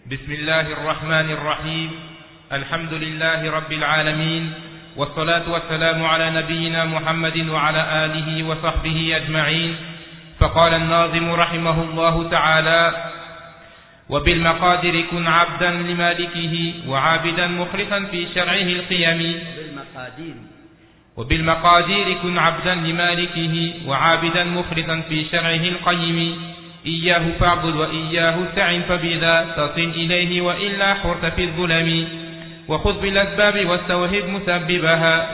بسم الله الرحمن الرحيم. الحمد لله رب العالمين، والصلاة والسلام على نبينا محمد وعلى آله وصحبه أجمعين. فقال الناظم رحمه الله تعالى: وبالمقادر كن عبدا لمالكه وعابدا مخلصا في شرعه القيم. وبالمقادير كن عبدا لمالكه وعابدا مخلصا في شرعه القيم. إياه فاعبد وإياه استعن، فبذا تصل إليه وإلا حرت في الظلم. وخذ بالأسباب واستوهب مسببها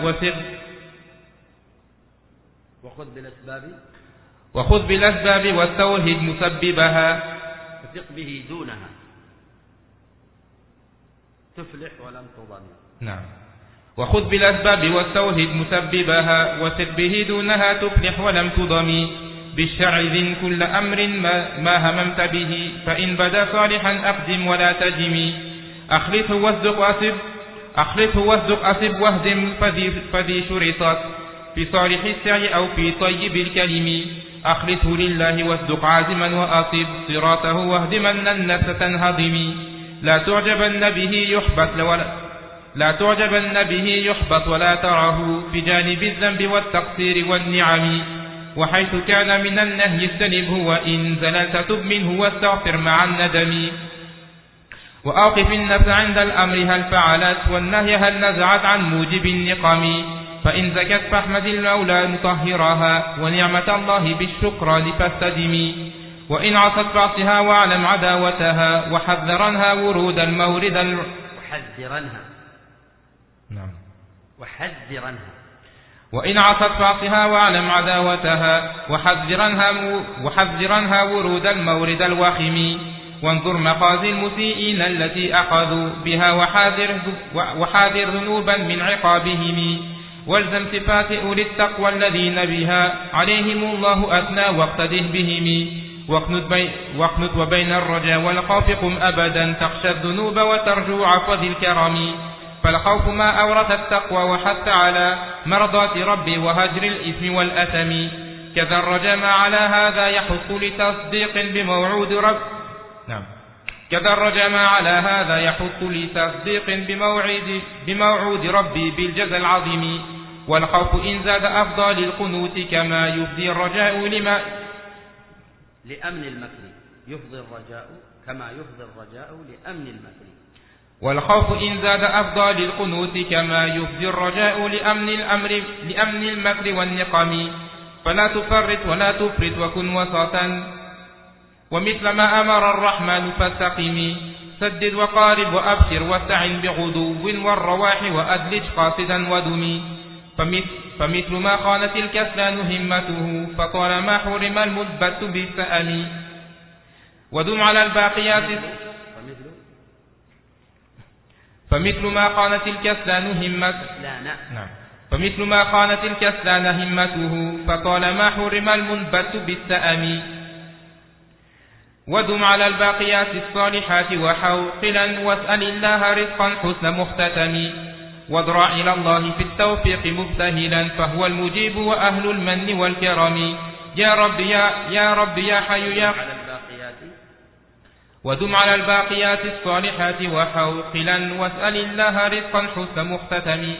وخذ بالأسباب واستوهب مسببها وثق به دونها تفلح ولم تضل. نعم. وخذ بالأسباب واستوهب مسببها وثق به دونها تفلح ولم تضم. بالشرع ذن كل أمر ما هممت به، فإن بدا صالحا أقدم ولا تجم. أخلصه واصدق أصب واهدم، فذي شرطت في صالح السعي أو في طيب الكلم. أخلصه لله واصدق عازما وأصب صراطه واهدمن النفس تنهضم. لا تعجبن به يحبط ولا تراه في جانب الذنب والتقصير والنعم. وحيث كان من النهي اجتنبه، وإن زللت تب منه واستغفر مع الندم. وأوقف النفس عند الأمر هل فعلت، والنهي هل نزعت عن موجب النقم. فإن زكت فاحمد المولى مطهرها، ونعمة الله بالشكران فاستدم. وإن عصت فاعصها واعلم عداوتها، وحذرنها ورود المورد وإن عصت فاعصها واعلم عداوتها، وحذرنها ورود المورد الوخم. وانظر مخازي المسيئين التي أخذوا بها، وحاذر ذنوبا من عقابهم. والزم صفات أولي التقوى الذين بها عليهم الله أثنى، واقتده بهم. واقنت وبين الرجاء والخوف قم أبدا، تخشى الذنوب وترجو عفو ذي الكرم. فالخوف ما أورث التقوى وحث على مرضات ربي وهجر الإثم والأثم. كذا الرجاء ما على هذا يحث لتصديق بموعود رب كذا الرجاء ما على هذا يحث لتصديق بموعود ربي بالجزاء العظيم. والخوف إن زاد أفضى للقنوت، كما يفضي الرجاء لأمن المكر. يفضي الرجاء كما يفضي الرجاء لأمن المكر. والخوف إن زاد أفضى للقنوت، كما يفضي الرجاء لأمن المكر والنقم. فلا تفرط ولا تفرط وكن وسطا، ومثل ما أمر الرحمن فاستقم. سدد وقارب وأبشر واستعن بغدو والرواح، وأدلج قاصدا ودم. فمثل ما خانت الكسلان همته، فطالما حرم المثبت بالسأم. ودم على الباقيات فمثل ما خانت الكسلان همته، فطالما حرم المنبت بالسأم. ودم على الباقيات الصالحات وحوقلا، واسأل الله رزقا حسن مختتم. واضرع إلى الله في التوفيق مبتهلا، فهو المجيب وأهل المن والكرم. يا رب يا حي يا ودم على الباقيات الصالحات وحوقلا، واسأل الله رزقا حسن مختتم.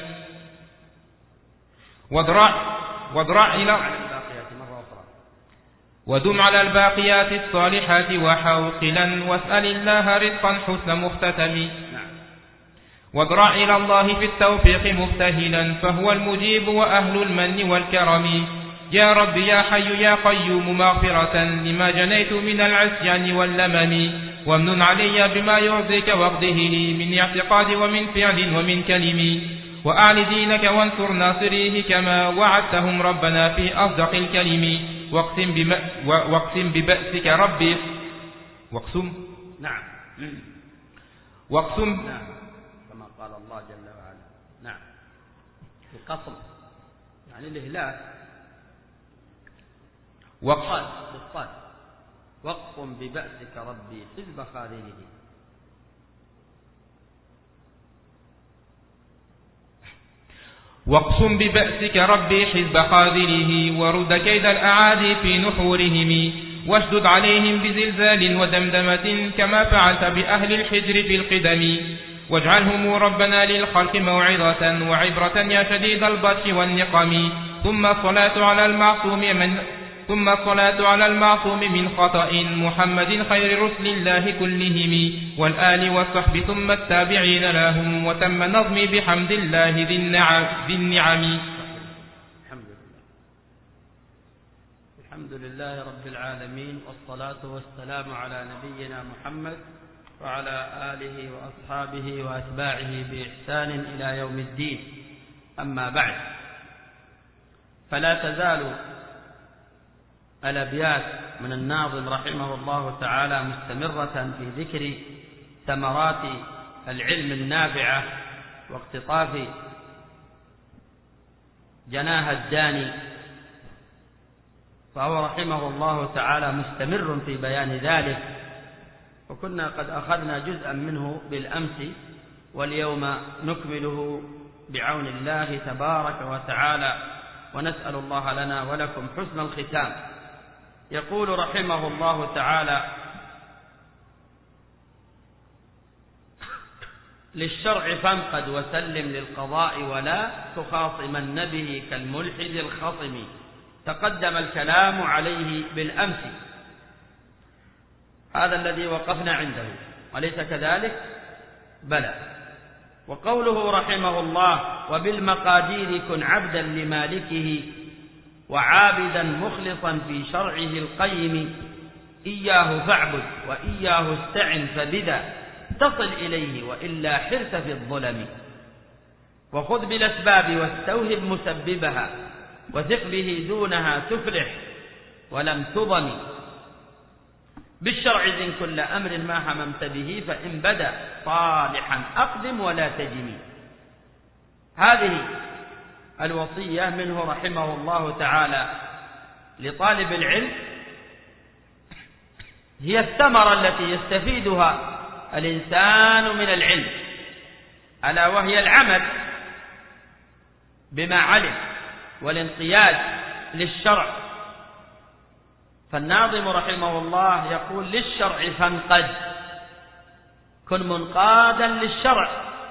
ودم على الباقيات الصالحات وحوقلا، واسأل الله رزقا حسن مختتم. واضرع إلى الله في التوفيق مبتهلا، فهو المجيب وأهل المن والكرم. يا رب يا حي يا قيوم مغفرة لما جنيت من العصيان واللمم. وامنن علي بما يرضيك واقضه لي من اعتقاد ومن فعل ومن كلم. وأعل دينك وانصر ناصريه، كما وعدتهم ربنا في أصدق الكلم. واقسم ببأسك ربي كما قال الله جل وعلا. نعم. القسم يعني الإهلاك. واقسم ببأسك ربي حزب خاذله. واقسم ببأسك ربي حزب خاذله، ورد كيد الأعادي في نحورهم. واشدد عليهم بزلزال ودمدمة كما فعلت بأهل الحجر في القدم واجعلهم ربنا للخلق موعظة وعبرة يا شديد البطش والنقم ثم الصلاة على المعصوم من خطأ محمد خير رسل الله كلهم والآل والصحب ثم التابعين لهم وتم نظمي بحمد الله ذي النعم. الحمد لله رب العالمين، والصلاة والسلام على نبينا محمد وعلى آله وأصحابه وأتباعه بإحسان إلى يوم الدين. أما بعد، فلا تزال الأبيات من الناظم رحمه الله تعالى مستمرة في ذكر ثمرات العلم النافعة واقتطاف جناها الداني، فهو رحمه الله تعالى مستمر في بيان ذلك، وكنا قد أخذنا جزءا منه بالأمس، واليوم نكمله بعون الله تبارك وتعالى، ونسأل الله لنا ولكم حسن الختام. يقول رحمه الله تعالى: للشرع فانقد وسلم للقضاء ولا تخاصمن به كالملحد الخصم. تقدم الكلام عليه بالأمس، هذا الذي وقفنا عنده، أليس كذلك؟ بلى. وقوله رحمه الله: وبالمقادير كن عبدا لمالكه وعابدا مخلصا في شرعه القيم، إياه فاعبد وإياه استعن فبذا تصل إليه وإلا حرت في الظلم. وخذ بالأسباب واستوهب مسببها وثق به دونها تفلح ولم تضم. بالشرع زن كل أمر ما هممت به فإن بدا صالحا أقدم ولا تجمي. هذه الوصية منه رحمه الله تعالى لطالب العلم، هي الثمرة التي يستفيدها الإنسان من العلم، ألا وهي العمل بما علم والانقياد للشرع. فالناظم رحمه الله يقول: للشرع فانقد، كن منقادا للشرع.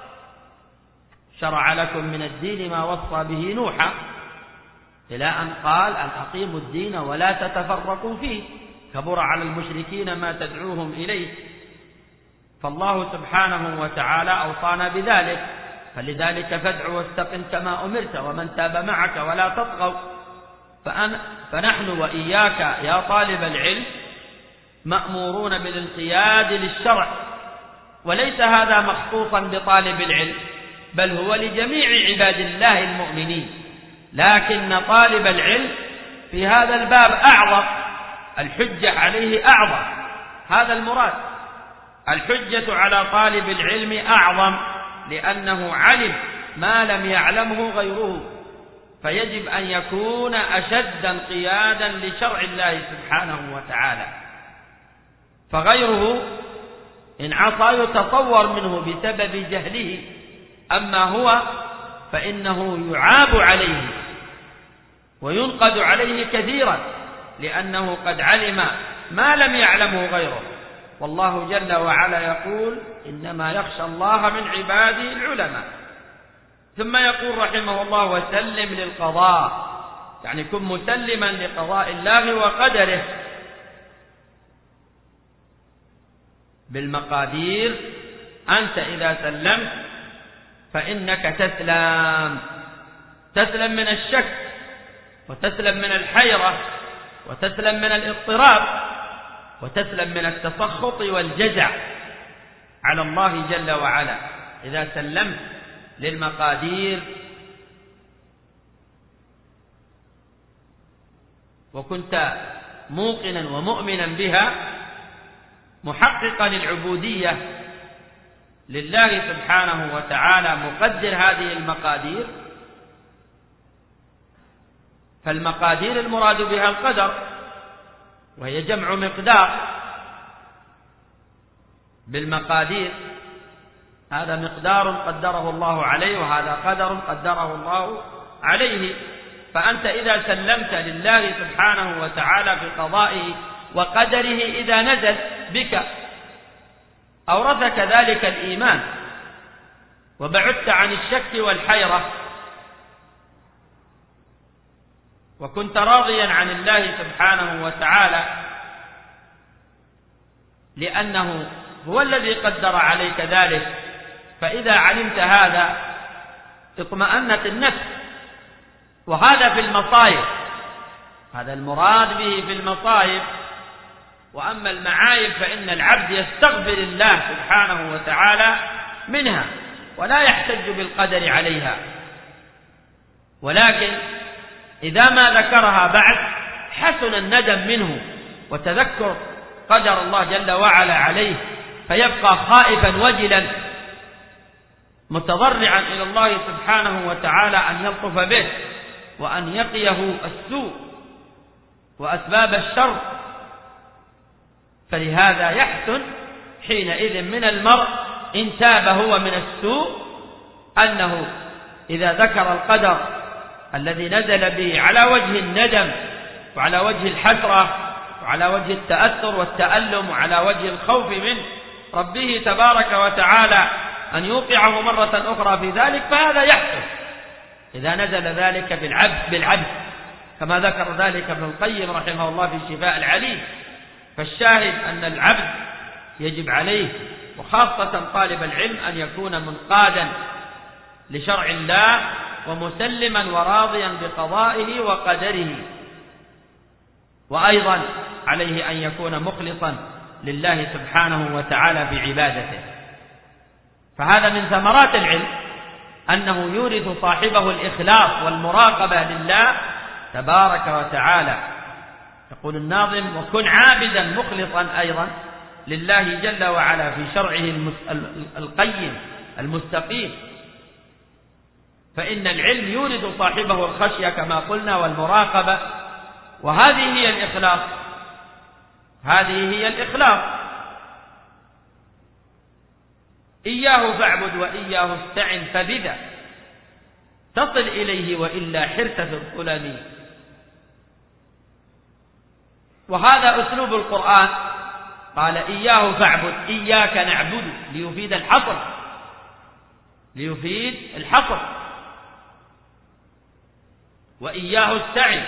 شرع لكم من الدين ما وصى به نوحا، إلى أن قال: أن أقيموا الدين ولا تتفرقوا فيه، كبر على المشركين ما تدعوهم إليه. فالله سبحانه وتعالى أوصانا بذلك، فلذلك فادع واستقم كما أمرت ومن تاب معك ولا تطغوا. فنحن وإياك يا طالب العلم مأمورون بالانقياد للشرع، وليس هذا مخصوصا بطالب العلم، بل هو لجميع عباد الله المؤمنين، لكن طالب العلم في هذا الباب أعظم، الحجة عليه أعظم. هذا المراد، الحجة على طالب العلم أعظم، لأنه علم ما لم يعلمه غيره، فيجب أن يكون أشد انقيادا لشرع الله سبحانه وتعالى. فغيره إن عصى يتصور منه بسبب جهله، أما هو فإنه يعاب عليه وينقد عليه كثيرا، لأنه قد علم ما لم يعلمه غيره. والله جل وعلا يقول: إنما يخشى الله من عباده العلماء. ثم يقول رحمه الله: وسلم للقضاء، يعني كن مسلما لقضاء الله وقدره. بالمقادير أنت إذا سلمت فإنك تسلم من الشك، وتسلم من الحيرة، وتسلم من الاضطراب، وتسلم من التسخط والجزع على الله جل وعلا. إذا سلمت للمقادير وكنت موقنا ومؤمنا بها، محققا العبودية لله سبحانه وتعالى، مقدر هذه المقادير. فالمقادير المراد بها القدر، وهي جمع مقدار. بالمقادير هذا مقدار قدره الله عليه، وهذا قدر قدره الله عليه. فأنت إذا سلمت لله سبحانه وتعالى في قضائه وقدره إذا نزل بك، أورثك ذلك الإيمان وبعدت عن الشك والحيرة، وكنت راضيا عن الله سبحانه وتعالى لأنه هو الذي قدر عليك ذلك. فإذا علمت هذا اطمأنت النفس. وهذا في المصائب، هذا المراد به في المصائب. وأما المعايب فإن العبد يستغفر الله سبحانه وتعالى منها ولا يحتج بالقدر عليها، ولكن إذا ما ذكرها بعد حسن الندم منه وتذكر قدر الله جل وعلا عليه، فيبقى خائفا وجلا متضرعا إلى الله سبحانه وتعالى أن يلطف به وأن يقيه السوء وأسباب الشر. فلهذا يحسن حينئذ من المرء إن تاب هو من السوء أنه إذا ذكر القدر الذي نزل به على وجه الندم وعلى وجه الحسرة وعلى وجه التأثر والتألم وعلى وجه الخوف من ربه تبارك وتعالى أن يوقعه مرة أخرى في ذلك، فهذا يحسن إذا نزل ذلك بالعبد كما ذكر ذلك ابن القيم رحمه الله في شفاء العليل. فالشاهد أن العبد يجب عليه وخاصة طالب العلم أن يكون منقادا لشرع الله ومسلما وراضيا بقضائه وقدره، وأيضا عليه أن يكون مخلصا لله سبحانه وتعالى في عبادته. فهذا من ثمرات العلم أنه يورث صاحبه الإخلاص والمراقبة لله تبارك وتعالى. يقول الناظم: وكن عابدا مخلصا أيضا لله جل وعلا في شرعه القيم المستقيم، فإن العلم يورث صاحبه الخشية كما قلنا والمراقبة، وهذه هي الإخلاص، هذه هي الإخلاص. إياه فاعبد وإياه استعن فبذا تصل إليه وإلا حرت في الظلم. وهذا أسلوب القرآن، قال إياه فاعبد، إياك نعبد ليفيد الحصر، ليفيد الحصر. وإياه استعن،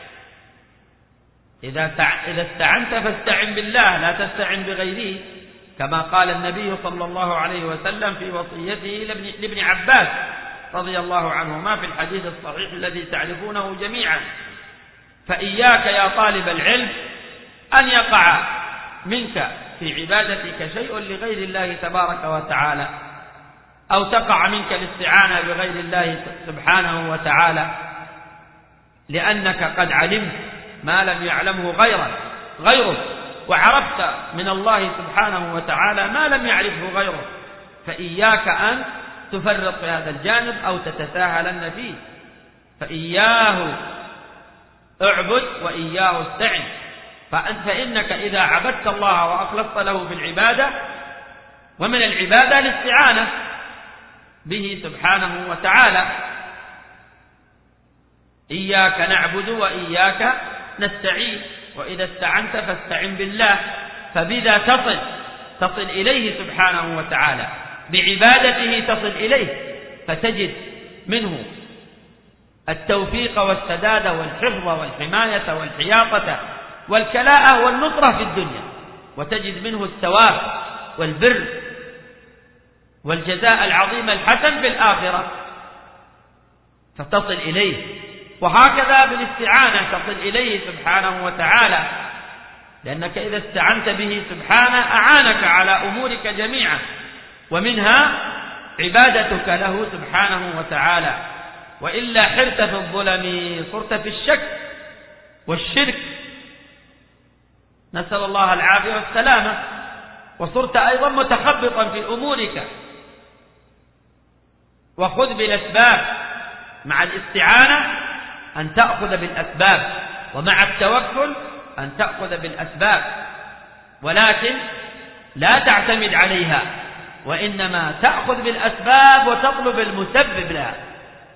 إذا استعنت فاستعن بالله لا تستعن بغيره، كما قال النبي صلى الله عليه وسلم في وصيته لابن عباس رضي الله عنهما في الحديث الصحيح الذي تعرفونه جميعا. فإياك يا طالب العلم أن يقع منك في عبادتك شيء لغير الله تبارك وتعالى، أو تقع منك الاستعانة بغير الله سبحانه وتعالى، لأنك قد علمت ما لم يعلمه غيره، وعرفت من الله سبحانه وتعالى ما لم يعرفه غيره. فإياك أن تفرط في هذا الجانب أو تتساهلن فيه. فإياه اعبد وإياه استعن. فإنك إذا عبدت الله وأخلصت له في العبادة، ومن العبادة الاستعانة به سبحانه وتعالى. إياك نعبد وإياك نستعين، وإذا استعنت فاستعن بالله، فبذا تصل إليه سبحانه وتعالى، بعبادته تصل إليه، فتجد منه التوفيق والسداد والحفظ والحماية والحياطة والكلاءة والنصرة في الدنيا، وتجد منه الثواب والبر والجزاء العظيم الحسن في الآخرة، فتصل إليه. وهكذا بالاستعانة تصل إليه سبحانه وتعالى، لأنك إذا استعنت به سبحانه أعانك على أمورك جميعا، ومنها عبادتك له سبحانه وتعالى. وإلا حرت في الظلم، صرت في الشك والشرك، نسأل الله العافية والسلامة، وصرت أيضا متخبطا في أمورك. وخذ بالأسباب، مع الاستعانة أن تأخذ بالأسباب، ومع التوكل أن تأخذ بالأسباب، ولكن لا تعتمد عليها، وإنما تأخذ بالأسباب وتطلب المسبب لها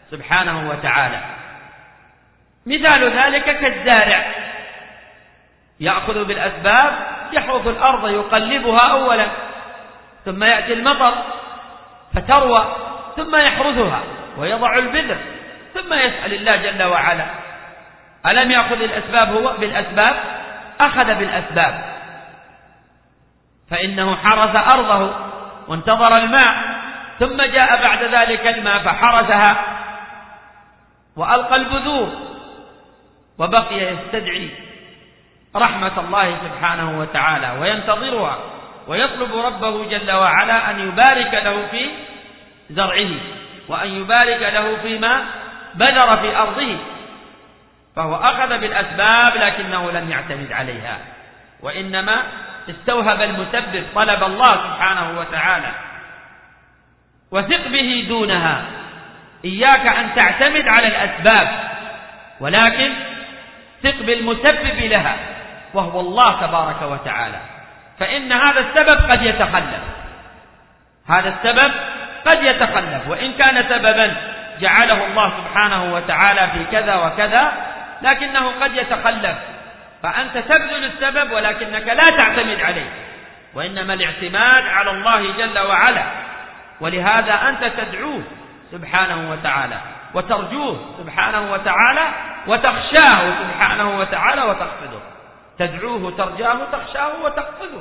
سبحانه وتعالى. مثال ذلك كالزارع يأخذ بالأسباب، يحرث الأرض يقلبها أولا، ثم يأتي المطر فتروى، ثم يحرثها ويضع البذر، ثم يسأل الله جل وعلا. ألم يأخذ الأسباب هو بالأسباب؟ أخذ بالأسباب، فإنه حرث أرضه وانتظر الماء، ثم جاء بعد ذلك الماء فحرثها وألقى البذور، وبقي يستدعي رحمة الله سبحانه وتعالى وينتظرها ويطلب ربه جل وعلا أن يبارك له في زرعه وأن يبارك له فيما بذر في أرضه. فهو أخذ بالأسباب لكنه لم يعتمد عليها، وإنما استوهب المسبب، طلب الله سبحانه وتعالى. وثق به دونها، إياك أن تعتمد على الأسباب، ولكن ثق بالمسبب لها وهو الله تبارك وتعالى، فإن هذا السبب قد يتخلف، هذا السبب قد يتخلف، وإن كان سببا جعله الله سبحانه وتعالى في كذا وكذا، لكنه قد يتخلف، فأنت تبذل السبب ولكنك لا تعتمد عليه، وإنما الاعتماد على الله جل وعلا. ولهذا أنت تدعوه سبحانه وتعالى وترجوه سبحانه وتعالى وتخشاه سبحانه وتعالى وتقصده، تدعوه ترجاه تخشاه وتقصده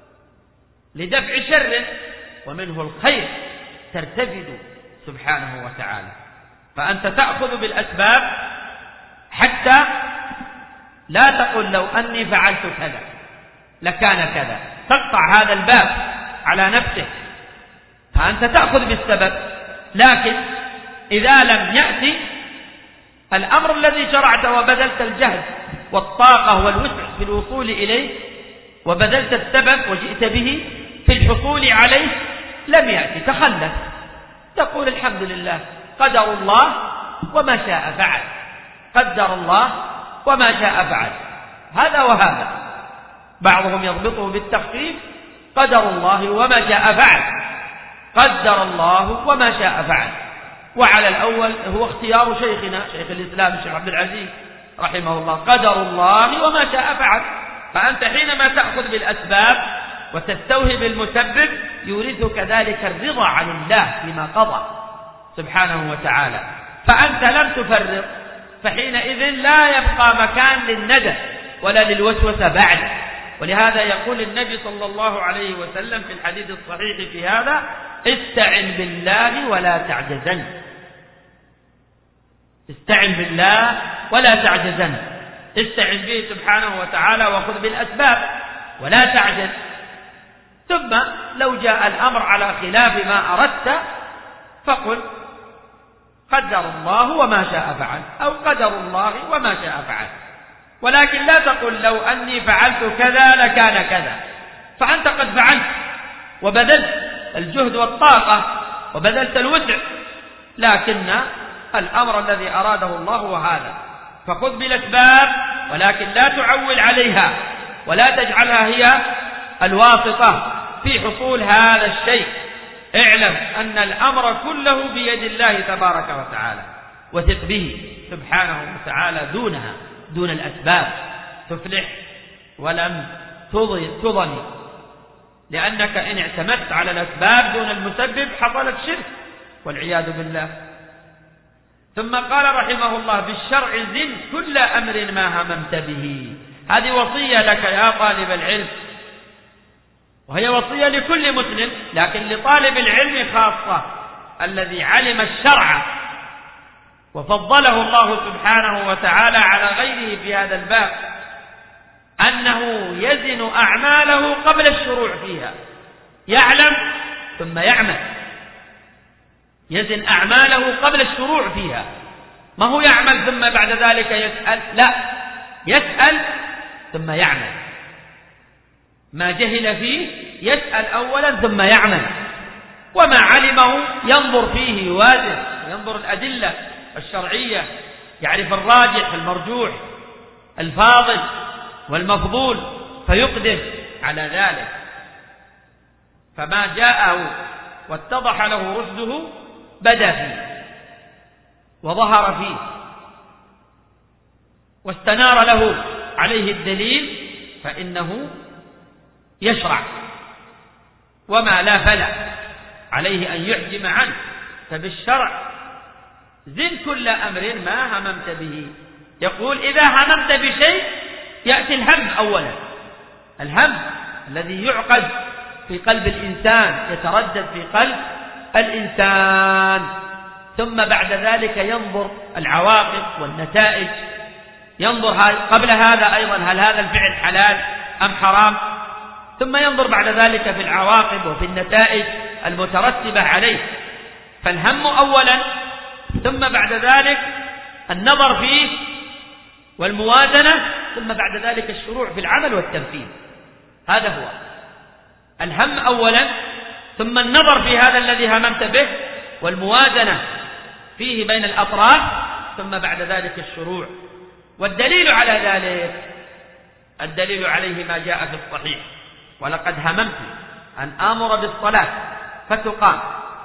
لدفع شره، ومنه الخير ترتفد سبحانه وتعالى. فأنت تأخذ بالأسباب حتى لا تقل لو أني فعلت كذا لكان كذا، تقطع هذا الباب على نفسك. فأنت تأخذ بالسبب، لكن إذا لم يأتي الأمر الذي شرعت وبذلت الجهد والطاقة والوسع في الوصول إليه وبذلت السبب وجئت به في الحصول عليه، لم يأتي، تخلف، تقول الحمد لله قدر الله وما شاء فعل، قدر الله وما شاء فعل، هذا وهذا. بعضهم يضبطه بالتخفيف، قدر الله وما شاء فعل، قدر الله وما شاء فعل. وعلى الأول هو اختيار شيخنا شيخ الإسلام الشيخ عبد العزيز رحمه الله، قدر الله وما شاء فعل. فأنت حينما تأخذ بالأسباب وتستوهب المسبب يورثك ذلك الرضا عن الله بما قضى سبحانه وتعالى، فأنت لم تفرط، فحينئذ لا يبقى مكان للندى ولا للوسوسة بعد. ولهذا يقول النبي صلى الله عليه وسلم في الحديث الصحيح في هذا: استعن بالله ولا تعجزن، استعن بالله ولا تعجزن، استعن به سبحانه وتعالى وخذ بالأسباب ولا تعجز. ثم لو جاء الأمر على خلاف ما أردت فقل قدر الله وما شاء فعل، أو قدر الله وما شاء فعل، ولكن لا تقل لو أني فعلت كذا لكان كذا، فأنت قد فعلت وبذلت الجهد والطاقة وبذلت الوسع، لكن الأمر الذي أراده الله هو هذا. فخذ بالأسباب ولكن لا تعول عليها ولا تجعلها هي الواسطة في حصول هذا الشيء. اعلم أن الأمر كله بيد الله تبارك وتعالى، وثق به سبحانه وتعالى دونها، دون الأسباب تفلح ولم تضل، لأنك إن اعتمدت على الأسباب دون المسبب حصلت شرك والعياذ بالله. ثم قال رحمه الله: بالشرع زن كل أمر ما هممت به. هذه وصية لك يا طالب العلم، وهي وصية لكل مسلم، لكن لطالب العلم خاصة الذي علم الشرع وفضله الله سبحانه وتعالى على غيره في هذا الباب، أنه يزن أعماله قبل الشروع فيها، يعلم ثم يعمل، يزن أعماله قبل الشروع فيها، ما هو يعمل ثم بعد ذلك يسأل، لا، يسأل ثم يعمل، ما جهل فيه يسأل أولا ثم يعمل، وما علمه ينظر فيه، يوازن، ينظر الأدلة الشرعية، يعرف الراجح المرجوح الفاضل والمفضول فيقدم على ذلك. فما جاءه واتضح له رشده بدا فيه وظهر فيه واستنار له عليه الدليل فإنه يشرع، وما لا فلا عليه أن يحجم عنه. فبالشرع زن كل أمر ما هممت به. يقول إذا هممت بشيء يأتي الهم أولا، الهم الذي يعقد في قلب الإنسان، يتردد في قلب الإنسان، ثم بعد ذلك ينظر العواقب والنتائج، ينظر قبل هذا أيضا هل هذا الفعل حلال أم حرام، ثم ينظر بعد ذلك في العواقب وفي النتائج المترتبة عليه. فالهم أولا، ثم بعد ذلك النظر فيه والموازنة، ثم بعد ذلك الشروع في العمل والتنفيذ. هذا هو الهم أولا، ثم النظر في هذا الذي هممت به والموازنة فيه بين الأطراف، ثم بعد ذلك الشروع. والدليل على ذلك، الدليل عليه ما جاء في الصحيح: ولقد هممت أن آمر بالصلاة فتقام.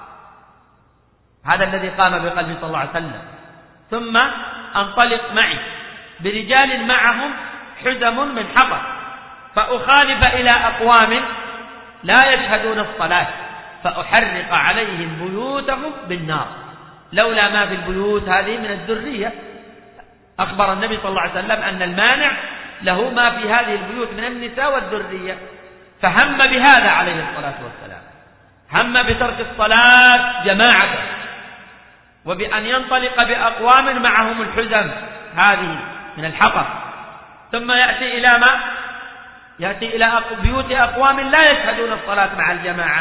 هذا الذي قام بقلبه صلى الله عليه وسلم. ثم أنطلق معي برجال معهم حزم من حطب فأخالف إلى أقوام لا يشهدون الصلاة فأحرق عليهم بيوتهم بالنار. لولا ما في البيوت هذه من الذرية. أخبر النبي صلى الله عليه وسلم أن المانع له ما في هذه البيوت من النساء والذرية، فهم بهذا عليه الصلاة والسلام، هم بترك الصلاة جماعة، وبأن ينطلق بأقوام معهم الحزم هذه من الحطب، ثم يأتي إلى ما؟ يأتي إلى بيوت أقوام لا يشهدون الصلاة مع الجماعة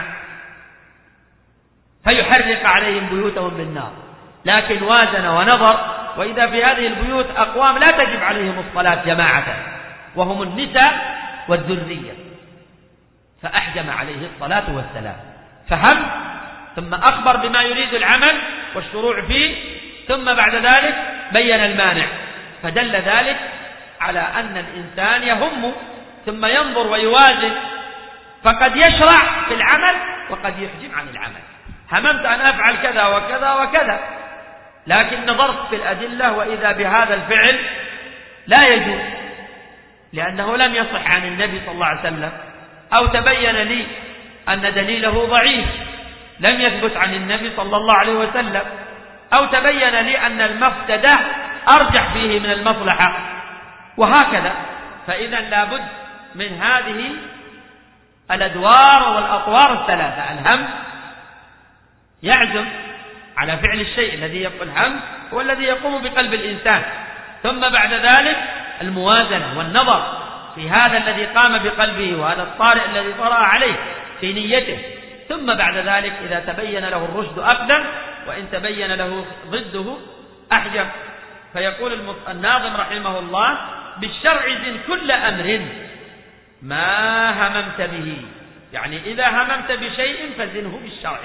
فيحرق عليهم بيوتهم بالنار. لكن وازن ونظر، وإذا في هذه البيوت أقوام لا تجب عليهم الصلاة جماعة، وهم النساء والذرية، فأحجم عليه الصلاة والسلام. فهم، ثم أخبر بما يريد العمل والشروع فيه، ثم بعد ذلك بين المانع، فدل ذلك على أن الإنسان يهم ثم ينظر ويوازن، فقد يشرع في العمل وقد يحجم عن العمل. هممت أن أفعل كذا وكذا وكذا، لكن نظرت في الأدلة وإذا بهذا الفعل لا يجوز، لأنه لم يصح عن النبي صلى الله عليه وسلم، أو تبين لي أن دليله ضعيف لم يثبت عن النبي صلى الله عليه وسلم، أو تبين لي أن المفسدة أرجح فيه من المصلحة، وهكذا. فإذا لابد من هذه الأدوار والأطوار الثلاثة: الهم يعزم على فعل الشيء الذي يقول هم هو الذي يقوم بقلب الإنسان، ثم بعد ذلك الموازنة والنظر في هذا الذي قام بقلبه وهذا الطارئ الذي طرأ عليه في نيته، ثم بعد ذلك إذا تبين له الرشد أقدم، وإن تبين له ضده أحجم. فيقول الناظم رحمه الله: بالشرع زن كل أمر ما هممت به، يعني إذا هممت بشيء فزنه بالشرع،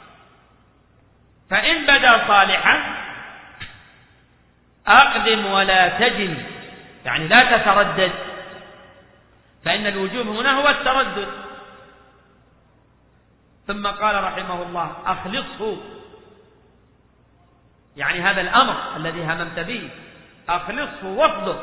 فإن بدا صالحا أقدم ولا تجن، يعني لا تتردد، فإن الوجوب هنا هو التردد. ثم قال رحمه الله: أخلصه، يعني هذا الأمر الذي هممت به أخلصه وافضل،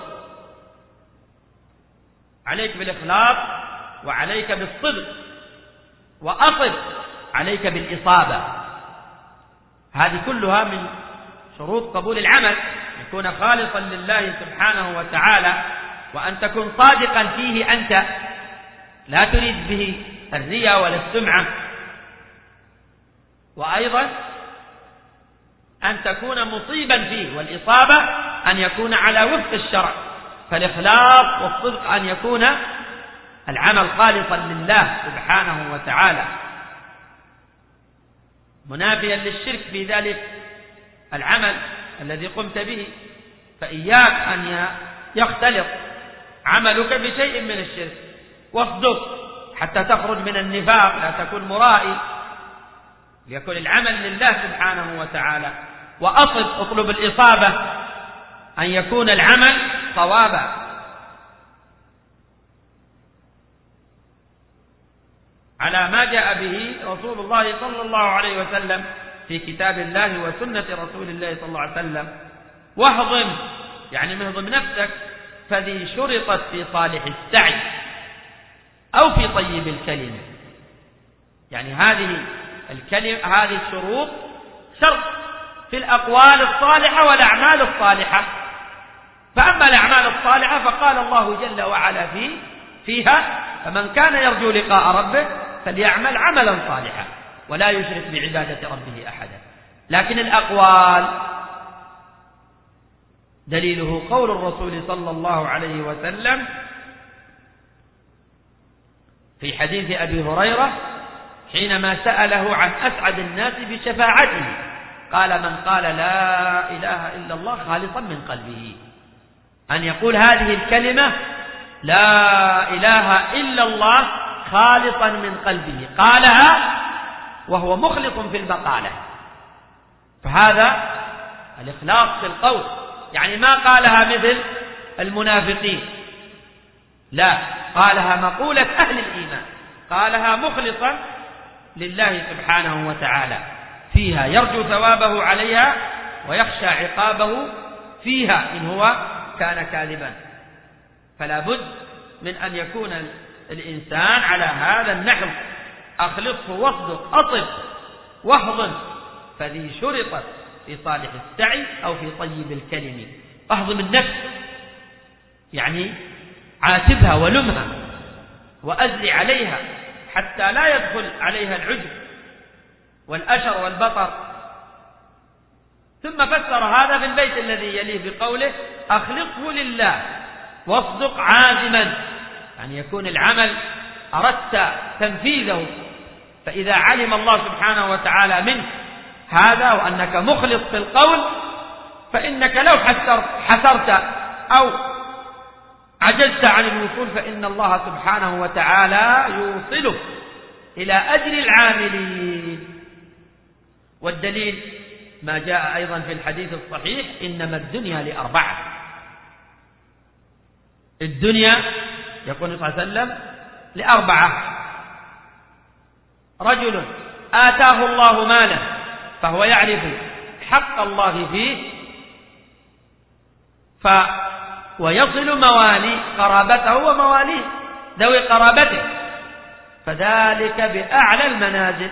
عليك بالإخلاص وعليك بالصدق، وأصب عليك بالإصابة. هذه كلها من شروط قبول العمل، يكون خالصا لله سبحانه وتعالى، وأن تكون صادقا فيه أنت، لا تريد به الرياء ولا السمعة، وأيضا أن تكون مصيبا فيه، والإصابة أن يكون على وفق الشرع، فالإخلاص والصدق أن يكون العمل خالصا لله سبحانه وتعالى، منافيا للشرك في ذلك العمل الذي قمت به. فإياك أن يختلط عملك بشيء من الشرك، واصدق حتى تخرج من النفاق، لا تكون مرائي، ليكون العمل لله سبحانه وتعالى. وأصب، اطلب الإصابة، أن يكون العمل صوابا. على ما جاء به رسول الله صلى الله عليه وسلم في كتاب الله وسنة رسول الله صلى الله عليه وسلم. واهضم، يعني مهضم نفسك، فذي شرطت في صالح السعي، أو في طيب الكلمة. يعني هذه الشروط شرط في الأقوال الصالحة والأعمال الصالحة. فأما الأعمال الصالحة فقال الله جل وعلا فيها: فمن كان يرجو لقاء ربه فليعمل عملا صالحا ولا يشرك بعبادة ربه أحدا. لكن الأقوال دليله قول الرسول صلى الله عليه وسلم في حديث أبي هريرة حينما سأله عن أسعد الناس بشفاعته، قال: من قال لا إله إلا الله خالصا من قلبه. أن يقول هذه الكلمة لا إله إلا الله خالصا من قلبه، قالها وهو مخلص في المقالة. فهذا الإخلاص في القول، يعني ما قالها مثل المنافقين، لا، قالها مقولة أهل الإيمان، قالها مخلصا لله سبحانه وتعالى فيها، يرجو ثوابه عليها ويخشى عقابه فيها إن هو كان كاذبا. فلا بد من أن يكون الإنسان على هذا النحو: أخلصه واصدق، أطب واهضم، فذي شرطت في صالح السعي أو في طيب الكلم. أهضم النفس يعني عاتبها ولمها وأزل عليها حتى لا يدخل عليها العجب والأشر والبطر. ثم فسر هذا في البيت الذي يليه بقوله: أخلصه لله واصدق عازما، يعني يكون العمل أردت تنفيذه، فإذا علم الله سبحانه وتعالى منك هذا وأنك مخلص في القول، فإنك لو حسرت أو عجزت عن الوصول فإن الله سبحانه وتعالى يوصلك إلى أجر العاملين. والدليل ما جاء أيضا في الحديث الصحيح: إنما الدنيا لأربعة. الدنيا يقول صلى الله عليه وسلم لأربعة: رجل آتاه الله مالا فهو يعرف حق الله فيه ويصل موالي قرابته ومواليه ذوي قرابته، فذلك بأعلى المنازل.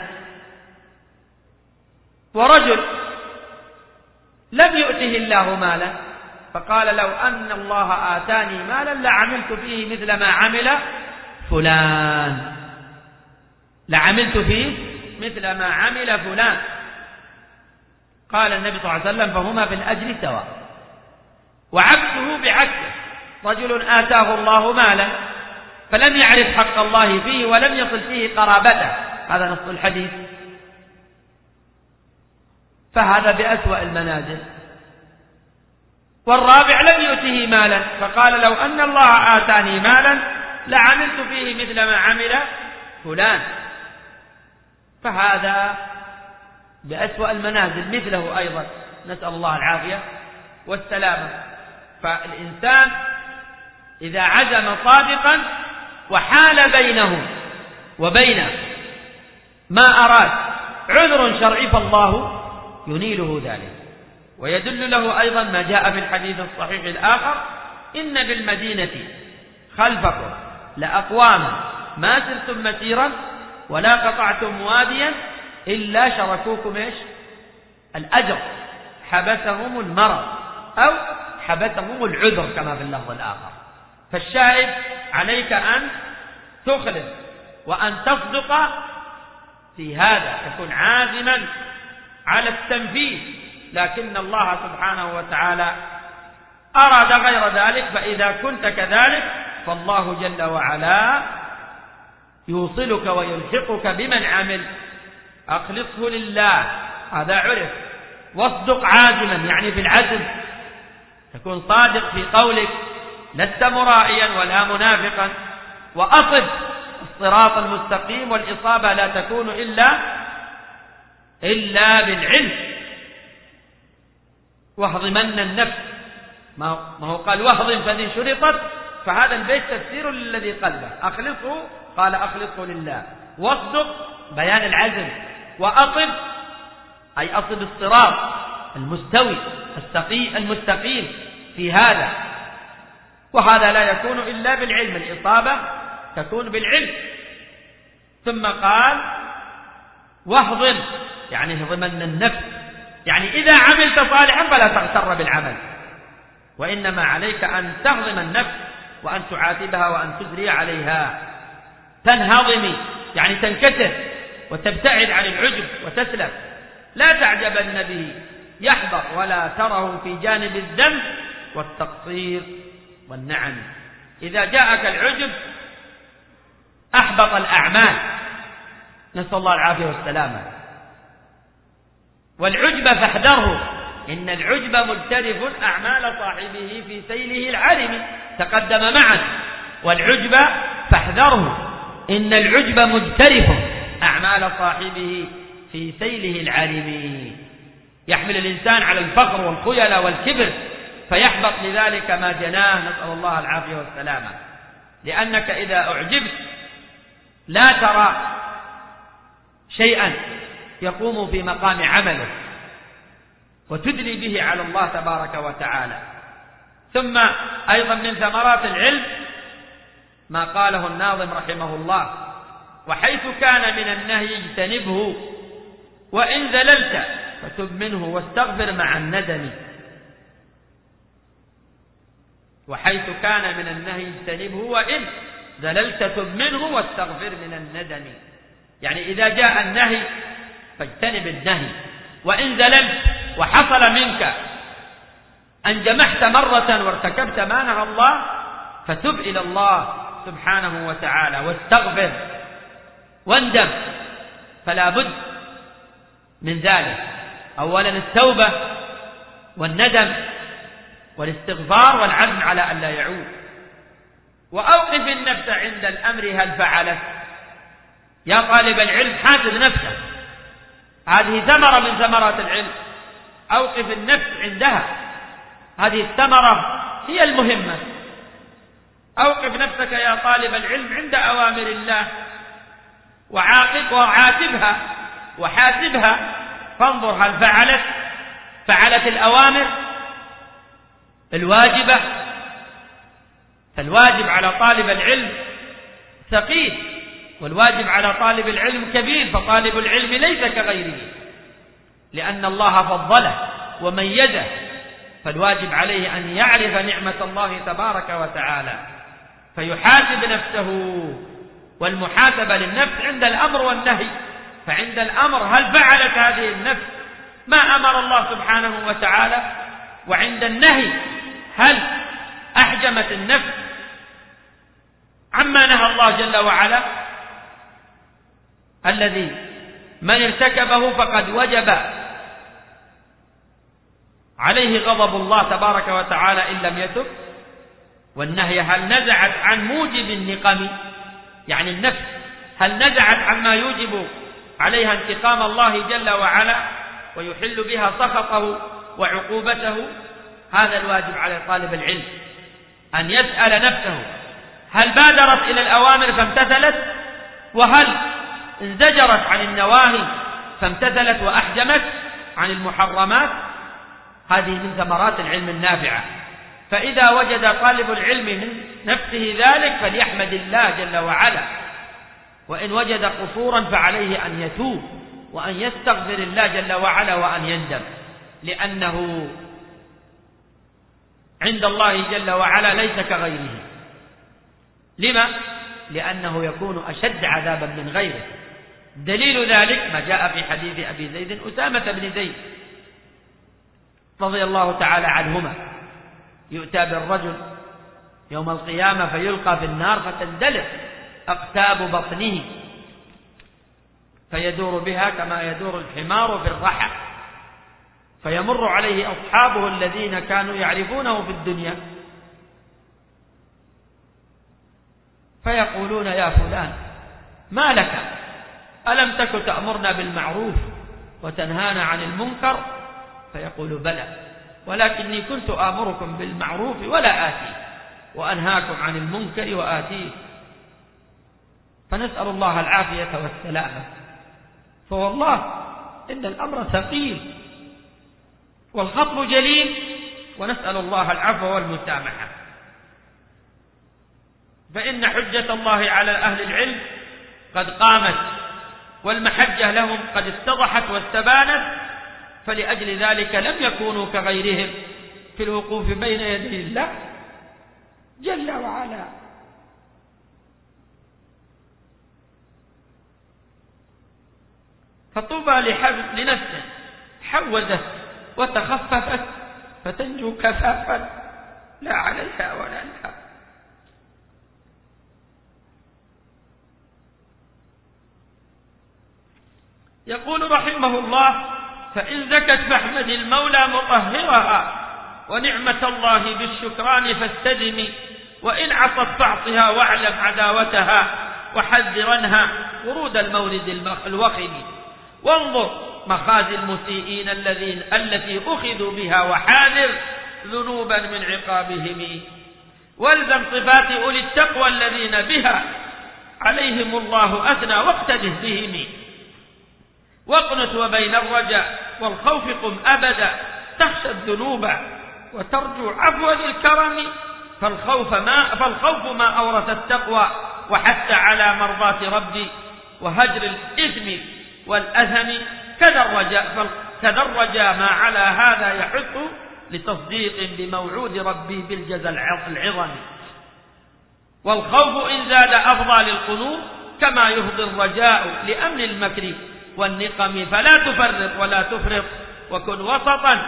ورجل لم يؤته الله مالا فقال: لو أن الله آتاني مالا لعملت فيه مثل ما عمل فلان، لعملت فيه مثل ما عمل فلان. قال النبي صلى الله عليه وسلم: فهما في الأجر سواء. وعكسه بعكسه: رجل آتاه الله مالا فلم يعرف حق الله فيه ولم يصل فيه قرابته، هذا نص الحديث، فهذا بأسوأ المنازل. والرابع لم يؤته مالا فقال: لو أن الله آتاني مالا لعملت فيه مثل ما عمل فلان، فهذا بأسوأ المنازل. مثله أيضا نسأل الله العافية والسلامة. فالإنسان إذا عزم صادقا وحال بينه وبين ما أراد عذر شرعي فالله ينيله ذلك. ويدل له أيضا ما جاء في الحديث الصحيح الآخر: إن بالمدينة خلفكم لأقواما ما سرتم مسيرا ولا قطعتم واديا إلا شركوكم الأجر، حبسهم المرض أو حبسهم العذر كما في اللفظ الآخر. فالشاهد عليك أن تخلص وأن تصدق في هذا، تكون عازما على التنفيذ، لكن الله سبحانه وتعالى أراد غير ذلك. فإذا كنت كذلك فالله جل وعلا يوصلك ويلحقك بمن عمل. أخلصه لله، هذا عرف. واصدق عازما، يعني بالعزم، تكون صادق في قولك، لست مرائيا ولا منافقا. وأصب الصراط المستقيم، والإصابة لا تكون إلا بالعلم. واهضمن النفس، ما هو قال واهضم فذي شرطت، فهذا البيت تفسير للذي قلبه. أخلصه قال أخلصه لله، واصدق بيان العزم، وأصب أي أصب الصراط المستوي المستقيم في هذا. وهذا لا يكون إلا بالعلم. الإصابة تكون بالعلم. ثم قال واهضم، يعني هضمن النفس، يعني إذا عملت صالحا فلا تغتر بالعمل، وإنما عليك أن تهضم النفس وأن تعاتبها وأن تجري عليها. تنهضمي يعني تنكسر وتبتعد عن العجب وتسلم، لا تعجبن به يحبط ولا تره في جانب الذنب والتقصير والنعم. إذا جاءك العجب أحبط الأعمال، نسأل الله العافية والسلامة. والعجب فاحذره، إن العجب مجترف أعمال صاحبه في سيله العارم، تقدم معا. والعجب فاحذره، إن العجب مجترف أعمال صاحبه في سيله العارم، يحمل الإنسان على الفخر والخيل والكبر فيحبط لذلك ما جناه، نسأل الله العافية والسلامة. لأنك إذا أعجبت لا ترى شيئا يقوم في مقام عمله وتدلي به على الله تبارك وتعالى. ثم أيضا من ثمرات العلم ما قاله الناظم رحمه الله: وحيث كان من النهي اجتنبه، وإن زللت فتب منه واستغفر مع الندم. وحيث كان من النهي اجتنبه، وإن زللت تب منه واستغفر من الندم. يعني إذا جاء النهي فاجتنب النهي، وإن زللت وحصل منك أن جمحت مرة وارتكبت ما نهى الله فتب إلى الله سبحانه وتعالى واستغفر واندم. فلا بد من ذلك، أولا التوبة والندم والاستغفار والعزم على أن لا يعود. وأوقف النفس عند الأمر هل فعلت. يا طالب العلم حاسب نفسك، هذه ثمرة من ثمرات العلم، أوقف النفس عندها، هذه الثمرة هي المهمة. أوقف نفسك يا طالب العلم عند أوامر الله وعاتبها وحاسبها، فانظر هل فعلت الأوامر الواجبة. فالواجب على طالب العلم ثقيل، والواجب على طالب العلم كبير، فطالب العلم ليس كغيره، لأن الله فضله وميزه، فالواجب عليه أن يعرف نعمة الله تبارك وتعالى فيحاسب نفسه. والمحاسبة للنفس عند الأمر والنهي، فعند الأمر هل فعلت هذه النفس ما أمر الله سبحانه وتعالى، وعند النهي هل أحجمت النفس عما نهى الله جل وعلا، الذي من ارتكبه فقد وجب عليه غضب الله تبارك وتعالى إن لم يتب. والنهي هل نزعت عن موجب النقم، يعني النفس هل نزعت عما يوجب عليها انتقام الله جل وعلا ويحل بها سخطه وعقوبته. هذا الواجب على طالب العلم أن يسأل نفسه هل بادرت إلى الأوامر فامتثلت، وهل انزجرت عن النواهي فامتثلت وأحجمت عن المحرمات. هذه من ثمرات العلم النافعة. فإذا وجد طالب العلم من نفسه ذلك فليحمد الله جل وعلا، وإن وجد قصورا فعليه أن يتوب وأن يستغفر الله جل وعلا وأن يندم، لأنه عند الله جل وعلا ليس كغيره. لما؟ لأنه يكون أشد عذابا من غيره. دليل ذلك ما جاء في حديث أبي زيد أسامة بن زيد رضي الله تعالى عنهما: يؤتى بالرجل يوم القيامة فيلقى في النار فتندلق أقتاب بطنه فيدور بها كما يدور الحمار في الرحى، فيمر عليه أصحابه الذين كانوا يعرفونه في الدنيا فيقولون: يا فلان ما لك؟ ألم تك تأمرنا بالمعروف وتنهانا عن المنكر؟ فيقول: بلى، ولكني كنت آمركم بالمعروف ولا آتي، وأنهاكم عن المنكر وآتيه. فنسأل الله العافية والسلامة. فوالله إن الأمر ثقيل والخطب جليل، ونسأل الله العفو والمسامحة. فإن حجة الله على أهل العلم قد قامت، والمحجة لهم قد اتضحت واستبانت، فلأجل ذلك لم يكونوا كغيرهم في الوقوف بين يدي الله جل وعلا. فطوبى لنفس حوزت وتخففت فتنجو كفافا لا عليها ولا لها. يقول رحمه الله: فإن زكت فاحمد المولى مطهرها، ونعمة الله بالشكران فاستدم، وإن عصت فاعصها واعلم عداوتها، وحذرنها ورود المورد الوخم، وانظر مخازي المسيئين التي أخذوا بها، وحاذر ذنوبا من عقابهم، والزم صفات أولي التقوى الذين بها عليهم الله أثنى، واقتده بهم، واقنت وبين الرجاء والخوف قم أبدا، تخشى الذنوب وترجو عفو ذي الكرم، فالخوف ما أورث التقوى، وحتى على مرضاة ربي وهجر الإثم والأثم، كذا الرجاء ما على هذا يحث، لتصديق بموعود ربي بالجزى العظم، والخوف إن زاد أفضى للقلوب، كما يفضي الرجاء لأمن المكر والنقم، فلا تفرط ولا تفرط، وكن وسطا،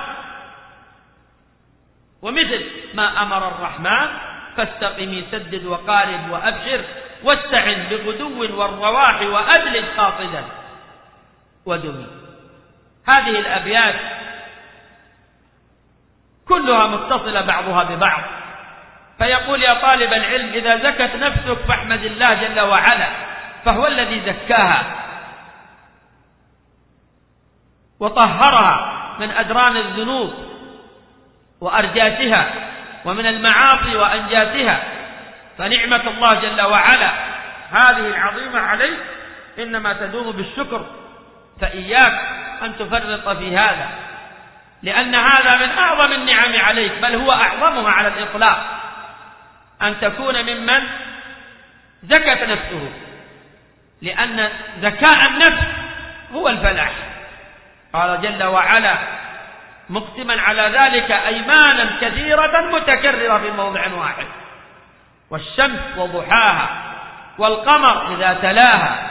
ومثل ما أمر الرحمن، فاستقم سدد وقارب وأبشر، واستعن بغدو والرواح، وأدلج قاصدا ودمي. هذه الأبيات كلها متصلة بعضها ببعض، فيقول: يا طالب العلم إذا زكت نفسك فاحمد الله جل وعلا، فهو الذي زكاها وطهرها من أدران الذنوب وأرجاسها، ومن المعاصي وأنجاسها، فنعمة الله جل وعلا هذه العظيمة عليك إنما تدوم بالشكر، فإياك أن تفرط في هذا، لأن هذا من أعظم النعم عليك، بل هو أعظمها على الإطلاق، أن تكون ممن زكت نفسه، لأن زكاء النفس هو الفلاح. قال جل وعلا مقسما على ذلك أيمانا كثيرة متكررة في موضع واحد: والشمس وضحاها، والقمر إذا تلاها،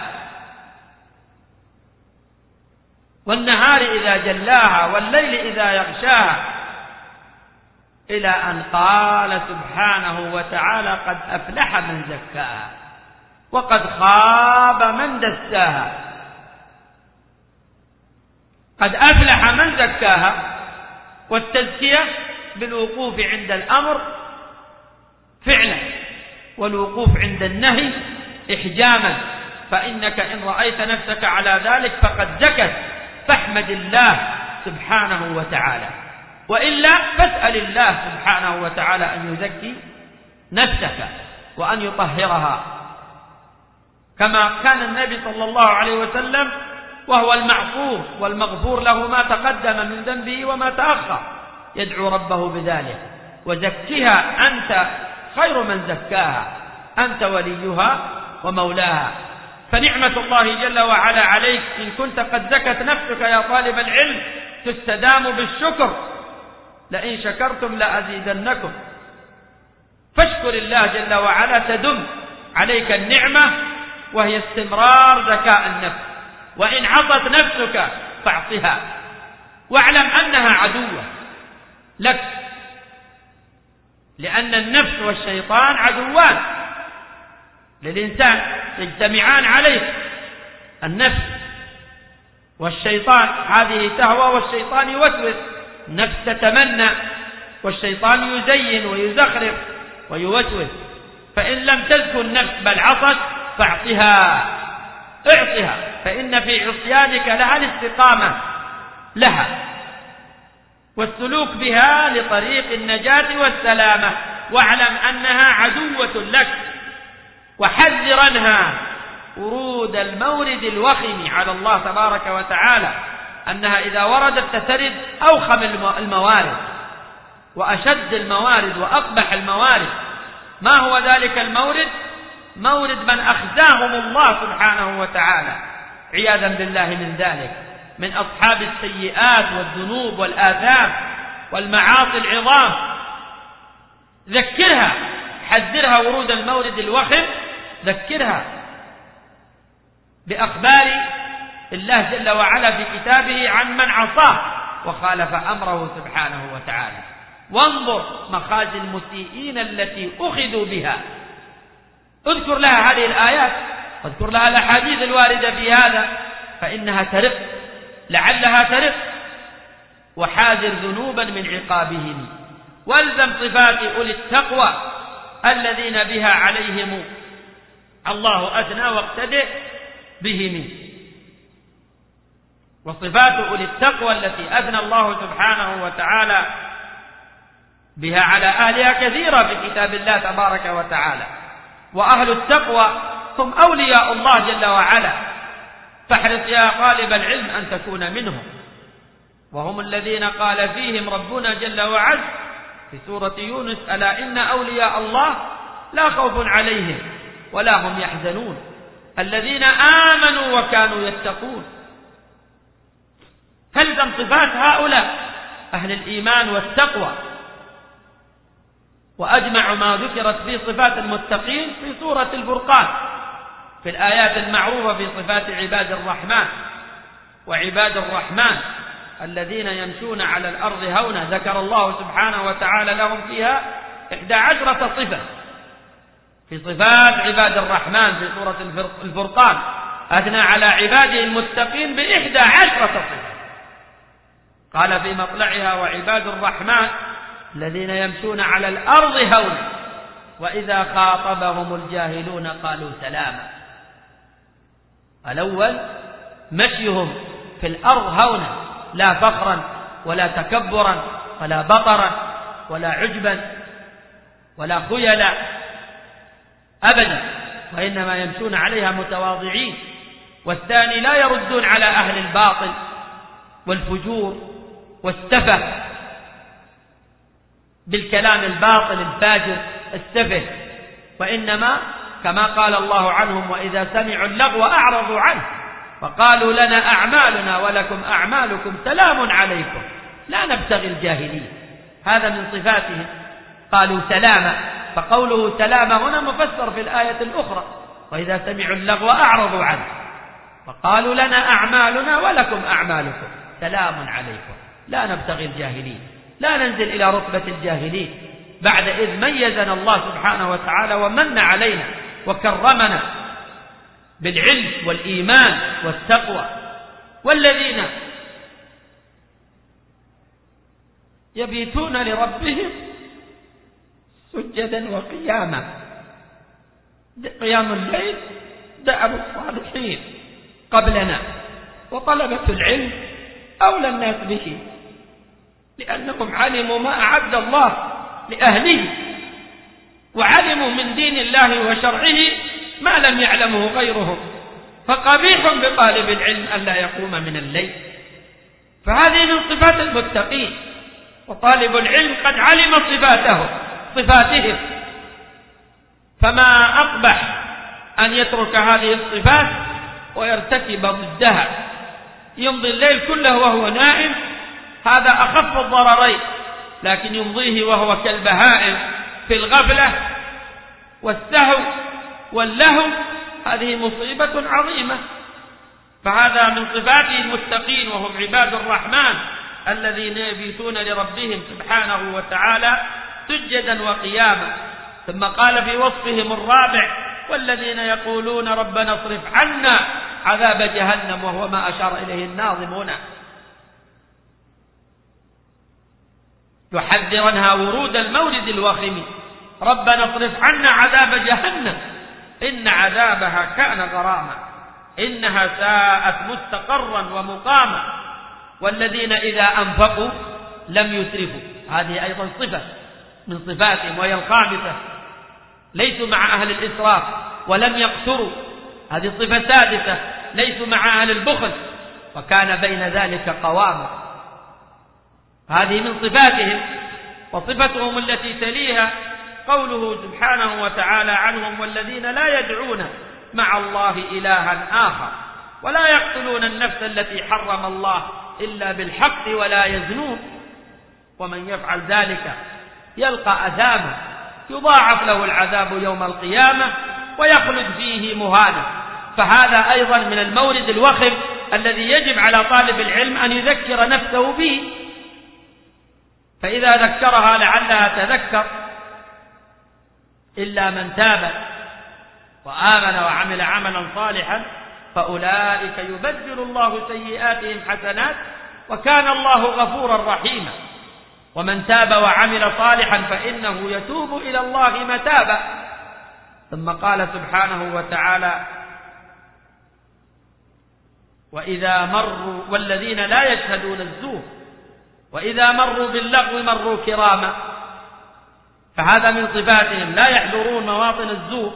والنهار إذا جلاها، والليل إذا يغشاها، إلى أن قال سبحانه وتعالى: قد أفلح من زكاها وقد خاب من دساها. قد أفلح من زكاها، والتزكية بالوقوف عند الأمر فعلا، والوقوف عند النهي إحجاما، فإنك إن رأيت نفسك على ذلك فقد زكت، فاحمد الله سبحانه وتعالى، وإلا فاسأل الله سبحانه وتعالى أن يزكي نفسك وأن يطهرها، كما كان النبي صلى الله عليه وسلم وهو المعصوم والمغفور له ما تقدم من ذنبه وما تأخر، يدعو ربه بذلك: وزكها أنت خير من زكاها، أنت وليها ومولاها. فنعمة الله جل وعلا عليك إن كنت قد زكت نفسك يا طالب العلم تستدام بالشكر، لئن شكرتم لأزيدنكم، فاشكر الله جل وعلا تدم عليك النعمة، وهي استمرار زكاء النفس. وإن عصت نفسك فاعصها، واعلم أنها عدوة لك، لأن النفس والشيطان عدوان للإنسان، يجتمعان عليه. النفس والشيطان هذه تهوى، والشيطان يوسوس، النفس تتمنى والشيطان يزين ويزخرف ويوسوس. فإن لم تزكو النفس بل عصت فاعصها، اعصها، فإن في عصيانك لها الاستقامة لها والسلوك بها لطريق النجاة والسلامة، واعلم أنها عدوة لك، وحذرنها ورود المورد الوخم على الله تبارك وتعالى، أنها إذا وردت تسرد أوخم الموارد وأشد الموارد وأقبح الموارد. ما هو ذلك المورد؟ مورد من أخزاهم الله سبحانه وتعالى عياذا بالله من ذلك، من أصحاب السيئات والذنوب والآثام والمعاصي العظام. ذكرها، حذرها ورود المورد الوخم، ذكرها بأخبار الله جل وعلا في كتابه عن من عصاه وخالف أمره سبحانه وتعالى. وانظر مخازي المسيئين التي أخذوا بها، اذكر لها هذه الآيات، واذكر لها الأحاديث الواردة في هذا، فإنها ترق، لعلها ترق. وحاذر ذنوبا من عقابهم، والزم صفات أولي التقوى الذين بها عليهم الله أثنى واقتدئ بهم. وصفات أولي التقوى التي أثنى الله سبحانه وتعالى بها على أهلها كثيرة في كتاب الله تبارك وتعالى. وأهل التقوى هم أولياء الله جل وعلا، فاحرص يا طالب العلم أن تكون منهم. وهم الذين قال فيهم ربنا جل وعلا في سورة يونس: ألا إن أولياء الله لا خوف عليهم ولا هم يحزنون الذين آمنوا وكانوا يتقون. فالزم صفات هؤلاء أهل الإيمان والتقوى. وأجمع ما ذكرت في صفات المتقين في سورة الفرقان في الآيات المعروفة في صفات عباد الرحمن. وعباد الرحمن الذين يمشون على الأرض هونا، ذكر الله سبحانه وتعالى لهم فيها 11 صفة في صفات عباد الرحمن في سورة الفرقان. أثنى على عباده المتقين ب11 صفة، قال في مطلعها: وعباد الرحمن الذين يمشون على الأرض هونا وإذا خاطبهم الجاهلون قالوا سلاما. الأول مشيهم في الأرض هونا، لا فخرا ولا تكبرا ولا بطرا ولا عجبا ولا خيلا أبدا، وإنما يمشون عليها متواضعين. والثاني لا يردون على أهل الباطل والفجور والسفه بالكلام الباطل الفاجر السفه، وإنما كما قال الله عنهم: وإذا سمعوا اللغو أعرضوا عنه وقالوا لنا أعمالنا ولكم أعمالكم سلام عليكم لا نبتغي الجاهلين. هذا من صفاتهم، قالوا سلاما. فقوله سلاما هنا مفسر في الآية الأخرى: وإذا سمعوا اللغو أعرضوا عنه وقالوا لنا أعمالنا ولكم أعمالكم سلام عليكم لا نبتغي الجاهلين. لا ننزل إلى رتبة الجاهلين بعد إذ ميزنا الله سبحانه وتعالى ومن علينا وكرمنا بالعلم والإيمان والتقوى. والذين يبيتون لربهم سجدا وقياما، قيام الليل دأب الصالحين قبلنا وطلبة العلم أولى الناس به، لأنهم علموا ما أعد الله لأهله، وعلموا من دين الله وشرعه ما لم يعلمه غيرهم. فقبيح بطالب العلم ألا يقوم من الليل. فهذه من صفات المتقين، وطالب العلم قد علم صفاتهم، فما أقبح أن يترك هذه الصفات ويرتكب ضدها. يمضي الليل كله وهو نائم، هذا أخف الضررين، لكن يمضيه وهو كالبهائم في الغفلة والسهو واللهو، هذه مصيبة عظيمة. فهذا من صفات المتقين، وهم عباد الرحمن الذين يبيتون لربهم سبحانه وتعالى سجدا وقياما. ثم قال في وصفهم الرابع: والذين يقولون ربنا اصرف عنا عذاب جهنم، وهو ما أشار إليه الناظم هنا، يحذرنها ورود المورد الوخم: ربنا اصرف عنا عذاب جهنم إن عذابها كان غراما إنها ساءت مستقرا ومقاما. والذين إذا أنفقوا لم يسرفوا، هذه أيضا صفة من صفاتهم، وهي الخامسة، ليسوا مع أهل الإسراف ولم يقتروا، هذه صفة سادسة، ليسوا مع أهل البخل وكان بين ذلك قواما، هذه من صفاتهم. وصفتهم التي تليها قوله سبحانه وتعالى عنهم: والذين لا يدعون مع الله إلها آخر ولا يقتلون النفس التي حرم الله إلا بالحق ولا يزنون ومن يفعل ذلك يلقى أثاما يضاعف له العذاب يوم القيامة ويخلد فيه مهانا. فهذا أيضا من المورد الوخم الذي يجب على طالب العلم أن يذكر نفسه به، فإذا ذكرها لعلها تذكر. إلا من تاب وآمن وعمل عملا صالحا فأولئك يبدل الله سيئاتهم حسنات وكان الله غفورا رحيما. ومن تاب وعمل صالحا فإنه يتوب إلى الله متابا. ثم قال سبحانه وتعالى: وإذا مروا والذين لا يشهدون الزور وإذا مروا باللغو مروا كراما. فهذا من صفاتهم، لا يحضرون مواطن الزور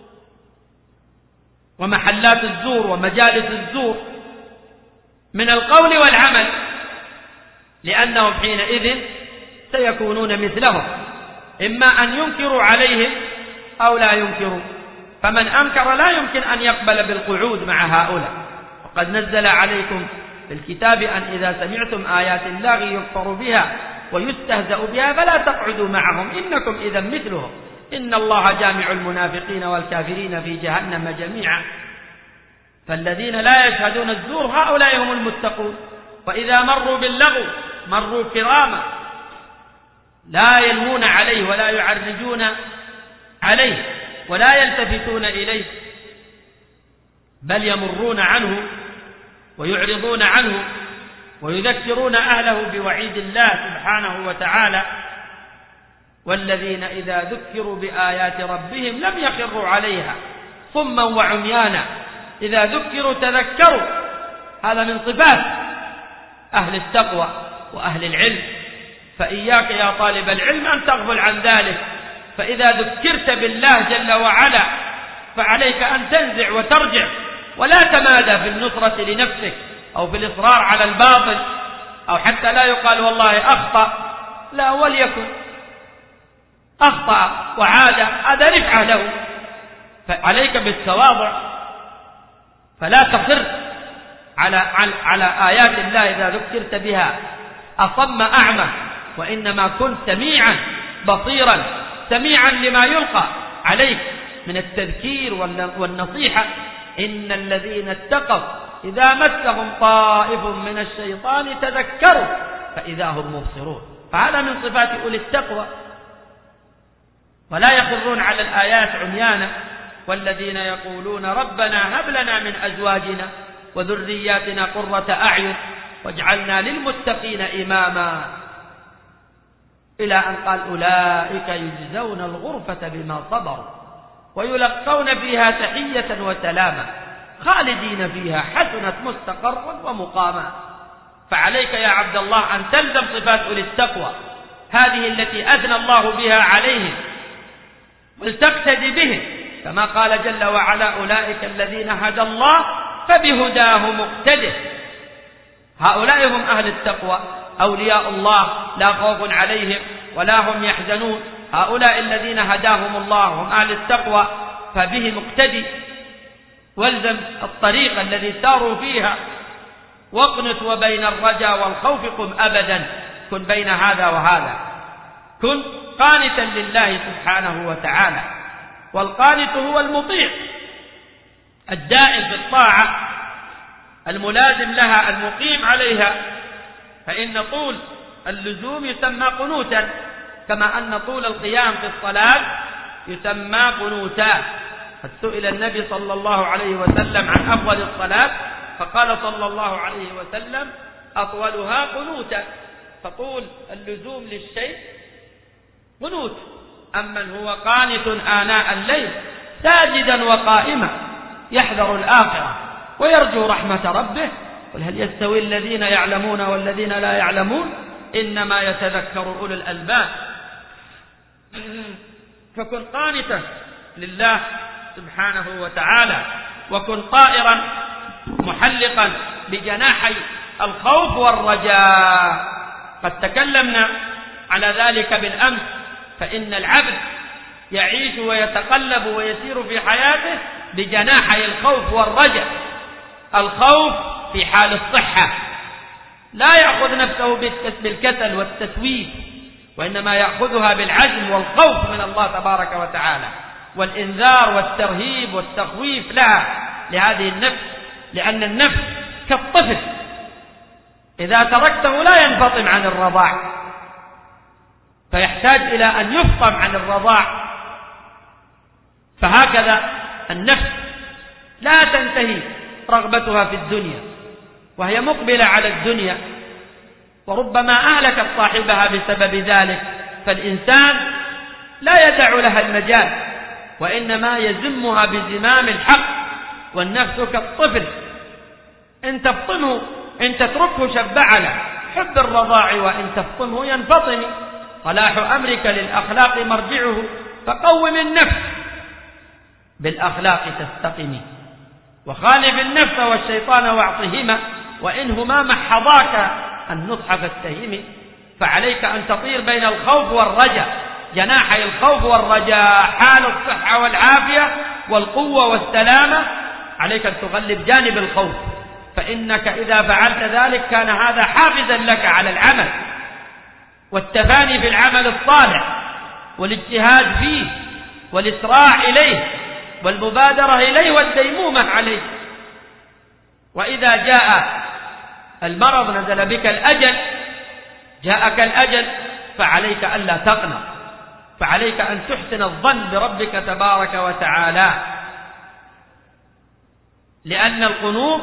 ومحلات الزور ومجالس الزور من القول والعمل، لأنهم حينئذ سيكونون مثلهم، إما أن ينكروا عليهم أو لا ينكروا. فمن أنكر لا يمكن أن يقبل بالقعود مع هؤلاء. وقد نزل عليكم في الكتاب أن إذا سمعتم آيات الله يكفر بها ويستهزأ بها فلا تقعدوا معهم إنكم إذا مثلهم إن الله جامع المنافقين والكافرين في جهنم جميعا. فالذين لا يشهدون الزور هؤلاء هم المتقون. وإذا مروا باللغو مروا كراما، لا يلمون عليه ولا يعرجون عليه ولا يلتفتون إليه، بل يمرون عنه ويعرضون عنه ويذكرون أهله بوعيد الله سبحانه وتعالى: والذين إذا ذكروا بآيات ربهم لم يخروا عليها صما وعميانا إذا ذكروا تذكروا. هذا من صفات أهل التقوى وأهل العلم. فإياك يا طالب العلم أن تغفل عن ذلك، فإذا ذكرت بالله جل وعلا فعليك أن تنزع وترجع ولا تمادى في النصرة لنفسك أو في الإصرار على الباطل، أو حتى لا يقال والله أخطأ، لا، وليكن أخطأ وعاد هذا رفعة له. فعليك بالتواضع، فلا تصر على آيات الله إذا ذكرت بها أصم أعمى، وإنما كن سميعا بصيرا سميعا لما يلقى عليك من التذكير والنصيحة. إن الذين اتقوا إذا مسهم طائف من الشيطان تذكروا فإذا هم مبصرون. فهذا من صفات أولي التقوى. ولا يخرون على الآيات عميانا. والذين يقولون ربنا هب لنا من أزواجنا وذرياتنا قرة أعين واجعلنا للمتقين إماما، إلى أن قال: أولئك يجزون الغرفة بما صبروا ويلقون فيها تحية وسلاما خالدين فيها حسنت مستقرا ومقاما. فعليك يا عبد الله أن تلزم صفات أولي التقوى هذه التي أثنى الله بها عليهم، ولتقتدي بهم كما قال جل وعلا: أولئك الذين هدى الله فبهداه مقتده. هؤلاء هم أهل التقوى أولياء الله لا خوف عليهم ولا هم يحزنون. هؤلاء الذين هداهم الله هم أهل التقوى فبه مقتدي، والزم الطريق الذي ساروا فيها واقنت وبين الرجا والخوف قم أبدا. كن بين هذا وهذا، كن قانتا لله سبحانه وتعالى. والقانت هو المطيع الدائم في الطاعة الملازم لها المقيم عليها. فإن طول اللزوم يسمى قنوتا، كما أن طول القيام في الصلاة يسمى قنوتا. قد سئل النبي صلى الله عليه وسلم عن أفضل الصلاة فقال صلى الله عليه وسلم: أطولها قنوتا. فطول اللزوم للشيء قنوت. أمن هو قانت آناء الليل ساجدا وقائما يحذر الآخرة ويرجو رحمة ربه. قل هل يستوي الذين يعلمون والذين لا يعلمون إنما يتذكر أولو الألباب. فكن قانتا لله سبحانه وتعالى، وكن طائرا محلقا بجناحي الخوف والرجاء. قد تكلمنا على ذلك بالأمس. فإن العبد يعيش ويتقلب ويسير في حياته بجناحي الخوف والرجاء. الخوف في حال الصحة لا يأخذ نفسه بالكسل والتسويف، وإنما يأخذها بالعزم والخوف من الله تبارك وتعالى، والإنذار والترهيب والتخويف لها، لهذه النفس، لأن النفس كالطفل إذا تركته لا ينفطم عن الرضاع، فيحتاج إلى أن يفطم عن الرضاع. فهكذا النفس لا تنتهي رغبتها في الدنيا وهي مقبلة على الدنيا، وربما أهلكت صاحبها بسبب ذلك. فالإنسان لا يدع لها المجال، وإنما يزمها بزمام الحق. والنفس كالطفل إن تفطمه، إن تتركه شب على حب الرضاع، وإن تفطمه ينفطم. صلاح أمرك للأخلاق مرجعه، فقوم النفس بالأخلاق تستقمي، وخالف النفس والشيطان واعطهما، وإنهما محضاك النصح فاتهمي. فعليك أن تطير بين الخوف والرجاء، جناحي الخوف والرجاء، حال الصحة والعافية والقوة والسلامة. عليك أن تغلب جانب الخوف، فإنك إذا فعلت ذلك كان هذا حافزا لك على العمل والتفاني في العمل الصالح والاجتهاد فيه والإسراع إليه والمبادرة إليه والديمومة عليه. وإذا جاء المرض نزل بك الأجل، جاءك الأجل، فعليك ألا تقنط، فعليك أن تحسن الظن بربك تبارك وتعالى، لأن القنوط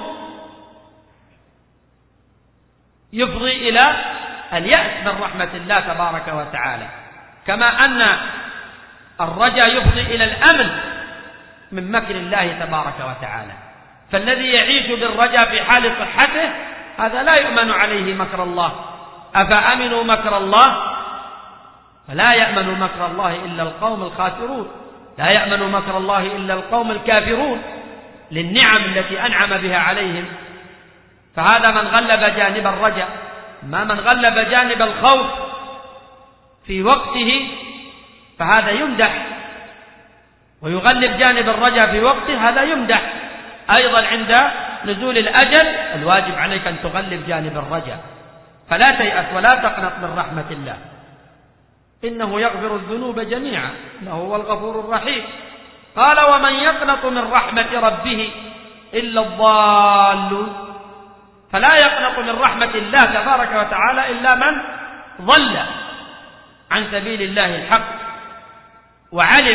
يفضي إلى اليأس من رحمة الله تبارك وتعالى، كما أن الرجاء يفضي إلى الأمن من مكر الله تبارك وتعالى. فالذي يعيش بالرجاء في حال صحته هذا لا يؤمن عليه مكر الله. أفأمنوا مكر الله؟ فلا يأمن مكر الله إلا القوم الخاسرون، لا يأمن مكر الله إلا القوم الكافرون للنعم التي أنعم بها عليهم. فهذا من غلب جانب الرجاء. ما من غلب جانب الخوف في وقته فهذا يمدح، ويغلب جانب الرجاء في وقته هذا يمدح أيضا. عند نزول الأجل الواجب عليك أن تغلب جانب الرجاء، فلا تيأس ولا تقنط من رحمة الله، إنه يغفر الذنوب جميعا إنه هو الغفور الرحيم. قال ومن يقنط من رحمة ربه إلا الضالون. فلا يقنط من رحمة الله تبارك وتعالى إلا من ضل عن سبيل الله الحق، وعلم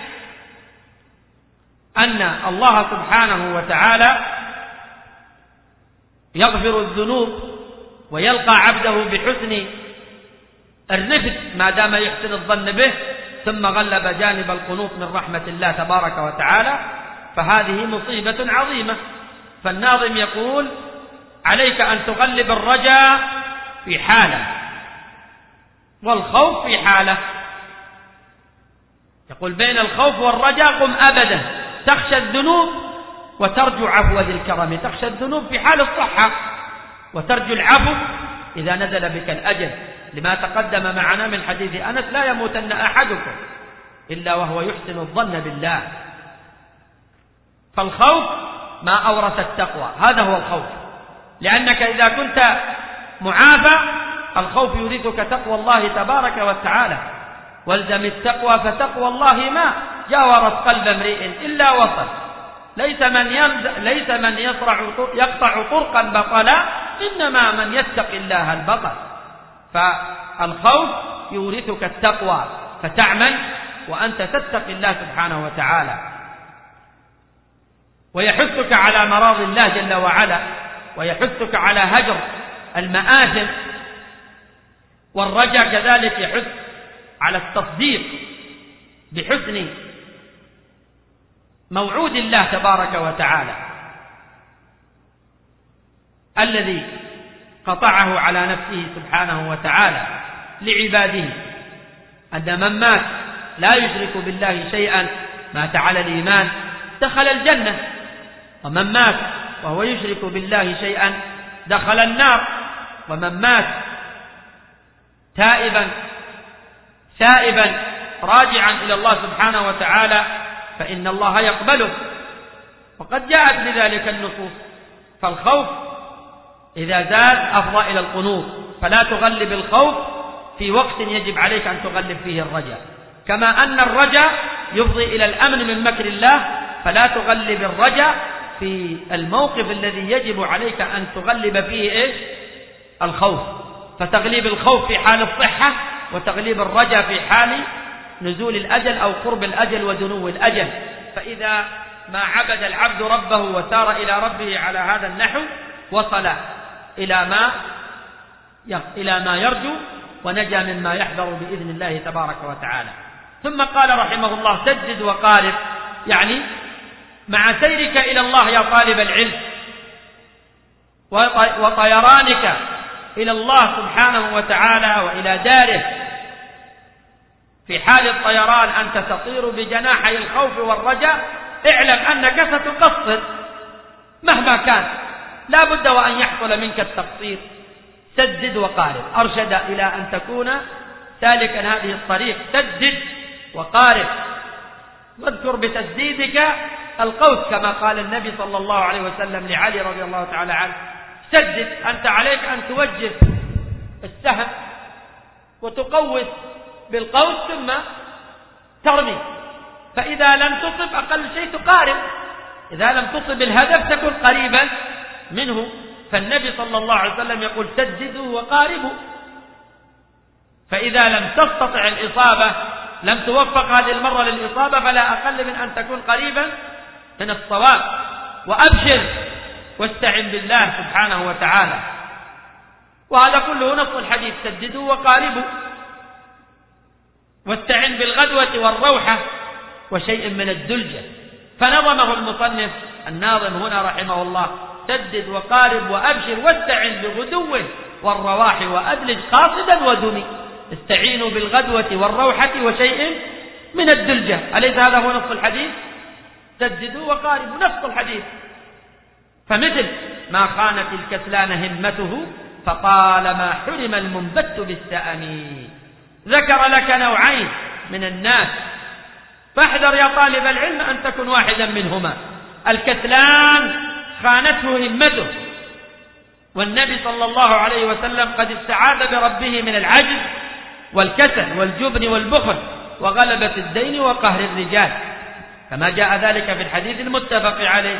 أن الله سبحانه وتعالى يغفر الذنوب ويلقى عبده بحسن الرفق ما دام يحسن الظن به، ثم غلب جانب القنوط من رحمة الله تبارك وتعالى، فهذه مصيبة عظيمة. فالناظم يقول عليك أن تغلب الرجاء في حالة والخوف في حالة. يقول بين الخوف والرجاء قم أبدا، تخشى الذنوب وترجو عفو ذي الكرم. تخشى الذنوب في حال الصحة، وترجو العفو إذا نزل بك الأجل، لما تقدم معنا من حديث أنس لا يموتن أحدكم إلا وهو يحسن الظن بالله. فالخوف ما أورث التقوى، هذا هو الخوف، لأنك إذا كنت معافى الخوف يورثك تقوى الله تبارك وتعالى. والزم التقوى فتقوى الله ما جاورت قلب امرئ إلا وصل. ليس من يقطع طرقا بطلا، إنما من يتق الله البطل. فالخوف يورثك التقوى فتعمل وأنت تتقي الله سبحانه وتعالى، ويحثك على مراضي الله جل وعلا، ويحثك على هجر المآثم. والرجاء كذلك يحث على التصديق بحسن موعود الله تبارك وتعالى الذي قطعه على نفسه سبحانه وتعالى لعباده، أن من مات لا يشرك بالله شيئا مات على الإيمان دخل الجنة، ومن مات وهو يشرك بالله شيئا دخل النار. ومن مات تائبا راجعا إلى الله سبحانه وتعالى فإن الله يقبله، وقد جاءت بذلك النصوص. فالخوف إذا زاد أفضى إلى القنوط، فلا تغلب الخوف في وقت يجب عليك أن تغلب فيه الرجاء، كما أن الرجاء يفضي إلى الأمن من مكر الله، فلا تغلب الرجاء في الموقف الذي يجب عليك أن تغلب فيه الخوف. فتغليب الخوف في حال الصحة، وتغليب الرجاء في حال نزول الأجل أو قرب الأجل ودنو الأجل. فإذا ما عبد العبد ربه وسار إلى ربه على هذا النحو وصل إلى ما يرجو ونجا مما يحذر بإذن الله تبارك وتعالى. ثم قال رحمه الله: سدد وقارب، يعني مع سيرك إلى الله يا طالب العلم وطيرانك إلى الله سبحانه وتعالى وإلى داره، في حال الطيران أنت تطير بجناحي الخوف والرجاء، اعلم أنك ستقصر مهما كان، لا بد وأن يحصل منك التقصير. سدد وقارب، أرشد إلى أن تكون سالكا هذه الطريق. سدد وقارب، واذكر بتسديدك القوس، كما قال النبي صلى الله عليه وسلم لعلي رضي الله تعالى عنه: سدد، أنت عليك أن توجه السهم وتقوس بالقوس ثم ترمي، فإذا لم تصب أقل شيء تقارب، إذا لم تصب الهدف تكون قريبا منه. فالنبي صلى الله عليه وسلم يقول: سددوا وقاربوا. فإذا لم تستطع الإصابة، لم توفق هذه المرة للإصابة، فلا أقل من أن تكون قريبا من الصواب. وأبشر واستعن بالله سبحانه وتعالى. وهذا كله نص الحديث: سددوا وقاربوا، واستعن بالغدوة والروحة وشيء من الدلجة. فنظمه المصنف الناظم هنا رحمه الله: سدد وقارب وأبشر واستعن بغدو والرواح وأدلج قاصدا ودمي. استعينوا بالغدوة والروحة وشيء من الدلجة. أليس هذا هو نص الحديث؟ سددوا وقاربوا، نص الحديث. فمثل ما خانت الكسلان همته فطالما حرم المنبت بالسأم. ذكر لك نوعين من الناس، فاحذر يا طالب العلم أن تكون واحدا منهما. الكسلان خانته همته، والنبي صلى الله عليه وسلم قد استعاذ بربه من العجز والكسل والجبن والبخل وغلبة الدين وقهر الرجال، كما جاء ذلك في الحديث المتفق عليه.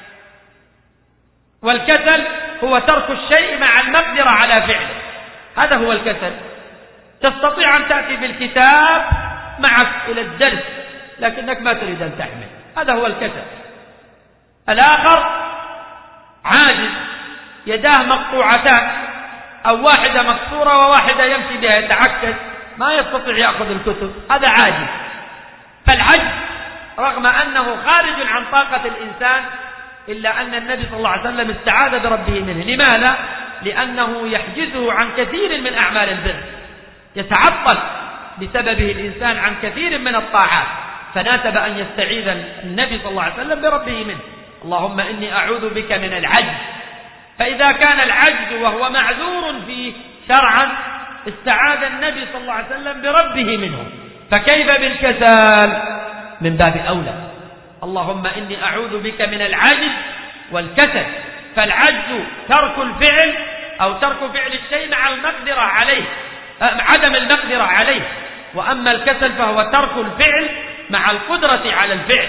والكسل هو ترك الشيء مع المقدرة على فعله، هذا هو الكسل. تستطيع أن تأتي بالكتاب معك إلى الدرس لكنك ما تريد أن تحمل، هذا هو الكسل. الآخر عاجز، يداه مقطوعتان أو واحدة مكسورة وواحدة يمشي بها يتعكس، ما يستطيع يأخذ الكتب، هذا عاجز. فالعجز رغم أنه خارج عن طاقة الإنسان، إلا أن النبي صلى الله عليه وسلم استعاذ بربه منه. لماذا؟ لأنه يحجزه عن كثير من أعمال البر، يتعطل بسببه الإنسان عن كثير من الطاعات، فناسب أن يستعيذ النبي صلى الله عليه وسلم بربه منه: اللهم إني أعوذ بك من العجز. فإذا كان العجز وهو معذور فيه شرعا استعاذ النبي صلى الله عليه وسلم بربه منه، فكيف بالكسل؟ من باب أولى. اللهم إني أعوذ بك من العجز والكسل. فالعجز ترك الفعل أو ترك فعل الشيء مع المقدرة عليه، عدم المقدرة عليه، وأما الكسل فهو ترك الفعل مع القدرة على الفعل.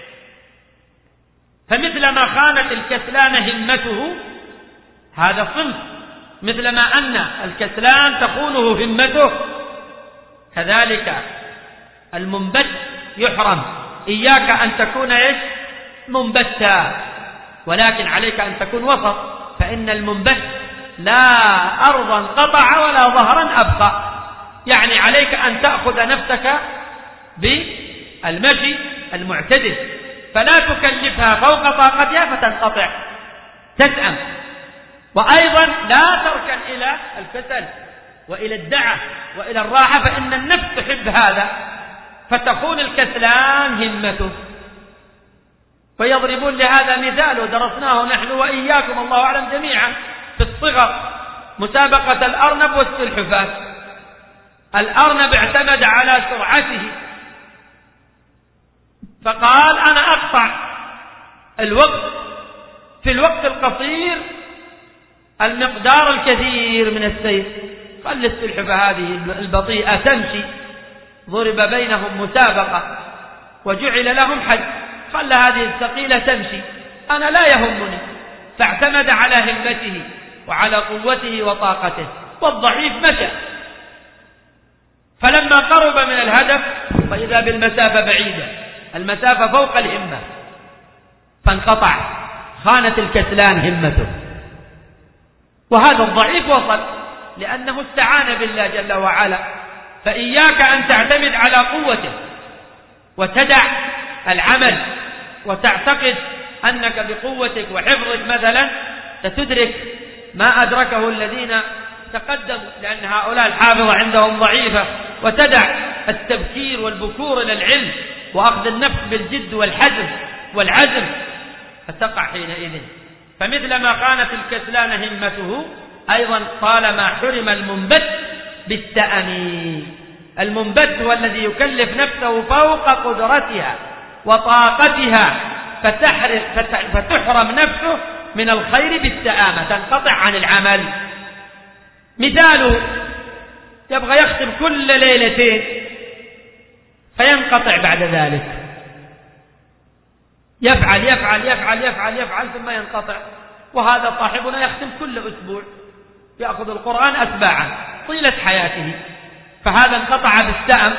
فمثلما خانت الكسلان همته، هذا صنف، مثلما أن الكسلان تخونه همته، كذلك المنبت يحرم. إياك أن تكون منبتا، ولكن عليك أن تكون وسط، فإن المنبت لا أرضا قطع ولا ظهرا أبقى، يعني عليك أن تأخذ نفسك بالمشي المعتدل، فلا تكلفها فوق طاقتها فتنقطع تسأم. وأيضا لا تركن إلى الكسل وإلى الدعة وإلى الراحة، فإن النفس تحب هذا، فتكون الكسلان همته. فيضربون لهذا مثال ودرسناه نحن وإياكم الله أعلم جميعا في الصغر، مسابقة الأرنب والسلحفاة. الأرنب اعتمد على سرعته فقال أنا أقطع الوقت في الوقت القصير المقدار الكثير من السير. خل السلحفاة هذه البطيئة تمشي، ضرب بينهم مسابقة وجعل لهم حد، خل هذه الثقيلة تمشي، أنا لا يهمني. فاعتمد على همته وعلى قوته وطاقته، والضعيف مشى. فلما قرب من الهدف فإذا بالمسافة بعيدة، المسافة فوق الهمة، فانقطع، خانت الكسلان همته. وهذا الضعيف وصل لأنه استعان بالله جل وعلا. فإياك أن تعتمد على قوته وتدع العمل وتعتقد أنك بقوتك وحفظك مثلا ستدرك ما أدركه الذين تقدموا، لأن هؤلاء الحافظة عندهم ضعيفة، وتدع التبكير والبكور إلى العلم وأخذ النفس بالجد والحزم والعزم، فتقع حينئذ. فمثلما كانت الكسلان همته أيضا طالما حرم المنبت بالتأمين. المنبت هو الذي يكلف نفسه فوق قدرتها وطاقتها، فتحرم نفسه من الخير بالتآمة، تنقطع عن العمل. مثاله يبغى يختم كل ليلتين فينقطع بعد ذلك، يفعل يفعل يفعل يفعل يفعل ثم ينقطع. وهذا صاحبنا يختم كل أسبوع، يأخذ القرآن أتباعا طيلة حياته، فهذا انقطع بالسأم.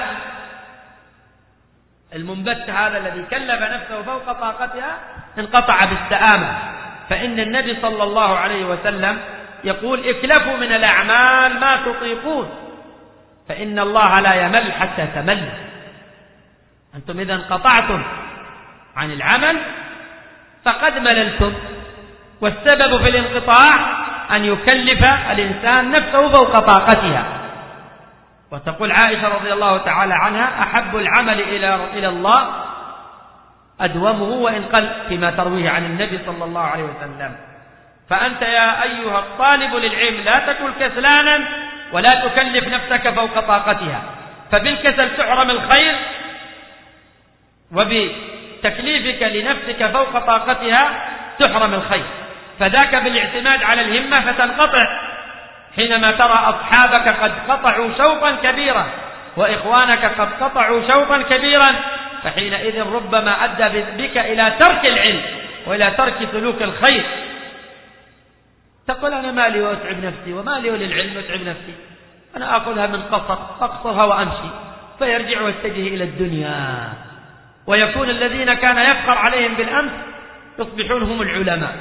المنبت هذا الذي كلف نفسه فوق طاقتها انقطع بالسآمة. فإن النبي صلى الله عليه وسلم يقول اكلفوا من الأعمال ما تطيقون فإن الله لا يمل حتى تمل. أنتم إذا انقطعتم عن العمل فقد مللتم، والسبب في الانقطاع أن يكلف الإنسان نفسه فوق طاقتها. وتقول عائشة رضي الله تعالى عنها أحب العمل إلى الله أدومه وإن قل، فيما ترويه عن النبي صلى الله عليه وسلم. فأنت يا أيها الطالب للعلم لا تكن كسلانا ولا تكلف نفسك فوق طاقتها، فبالكسل تحرم الخير، وبتكليفك لنفسك فوق طاقتها تحرم الخير. فذاك بالاعتماد على الهمة فتنقطع. حينما ترى أصحابك قد قطعوا شوطا كبيرا وإخوانك قد قطعوا شوطا كبيرا، فحينئذ ربما أدى بك إلى ترك العلم وإلى ترك سلوك الخير. تقول أنا مالي وأتعب نفسي، ومالي وللعلم وأتعب نفسي، أنا أخذها من قصر أقصرها وأمشي، فيرجع ويتجه إلى الدنيا. ويكون الذين كان يفخر عليهم بالأمس يصبحون هم العلماء،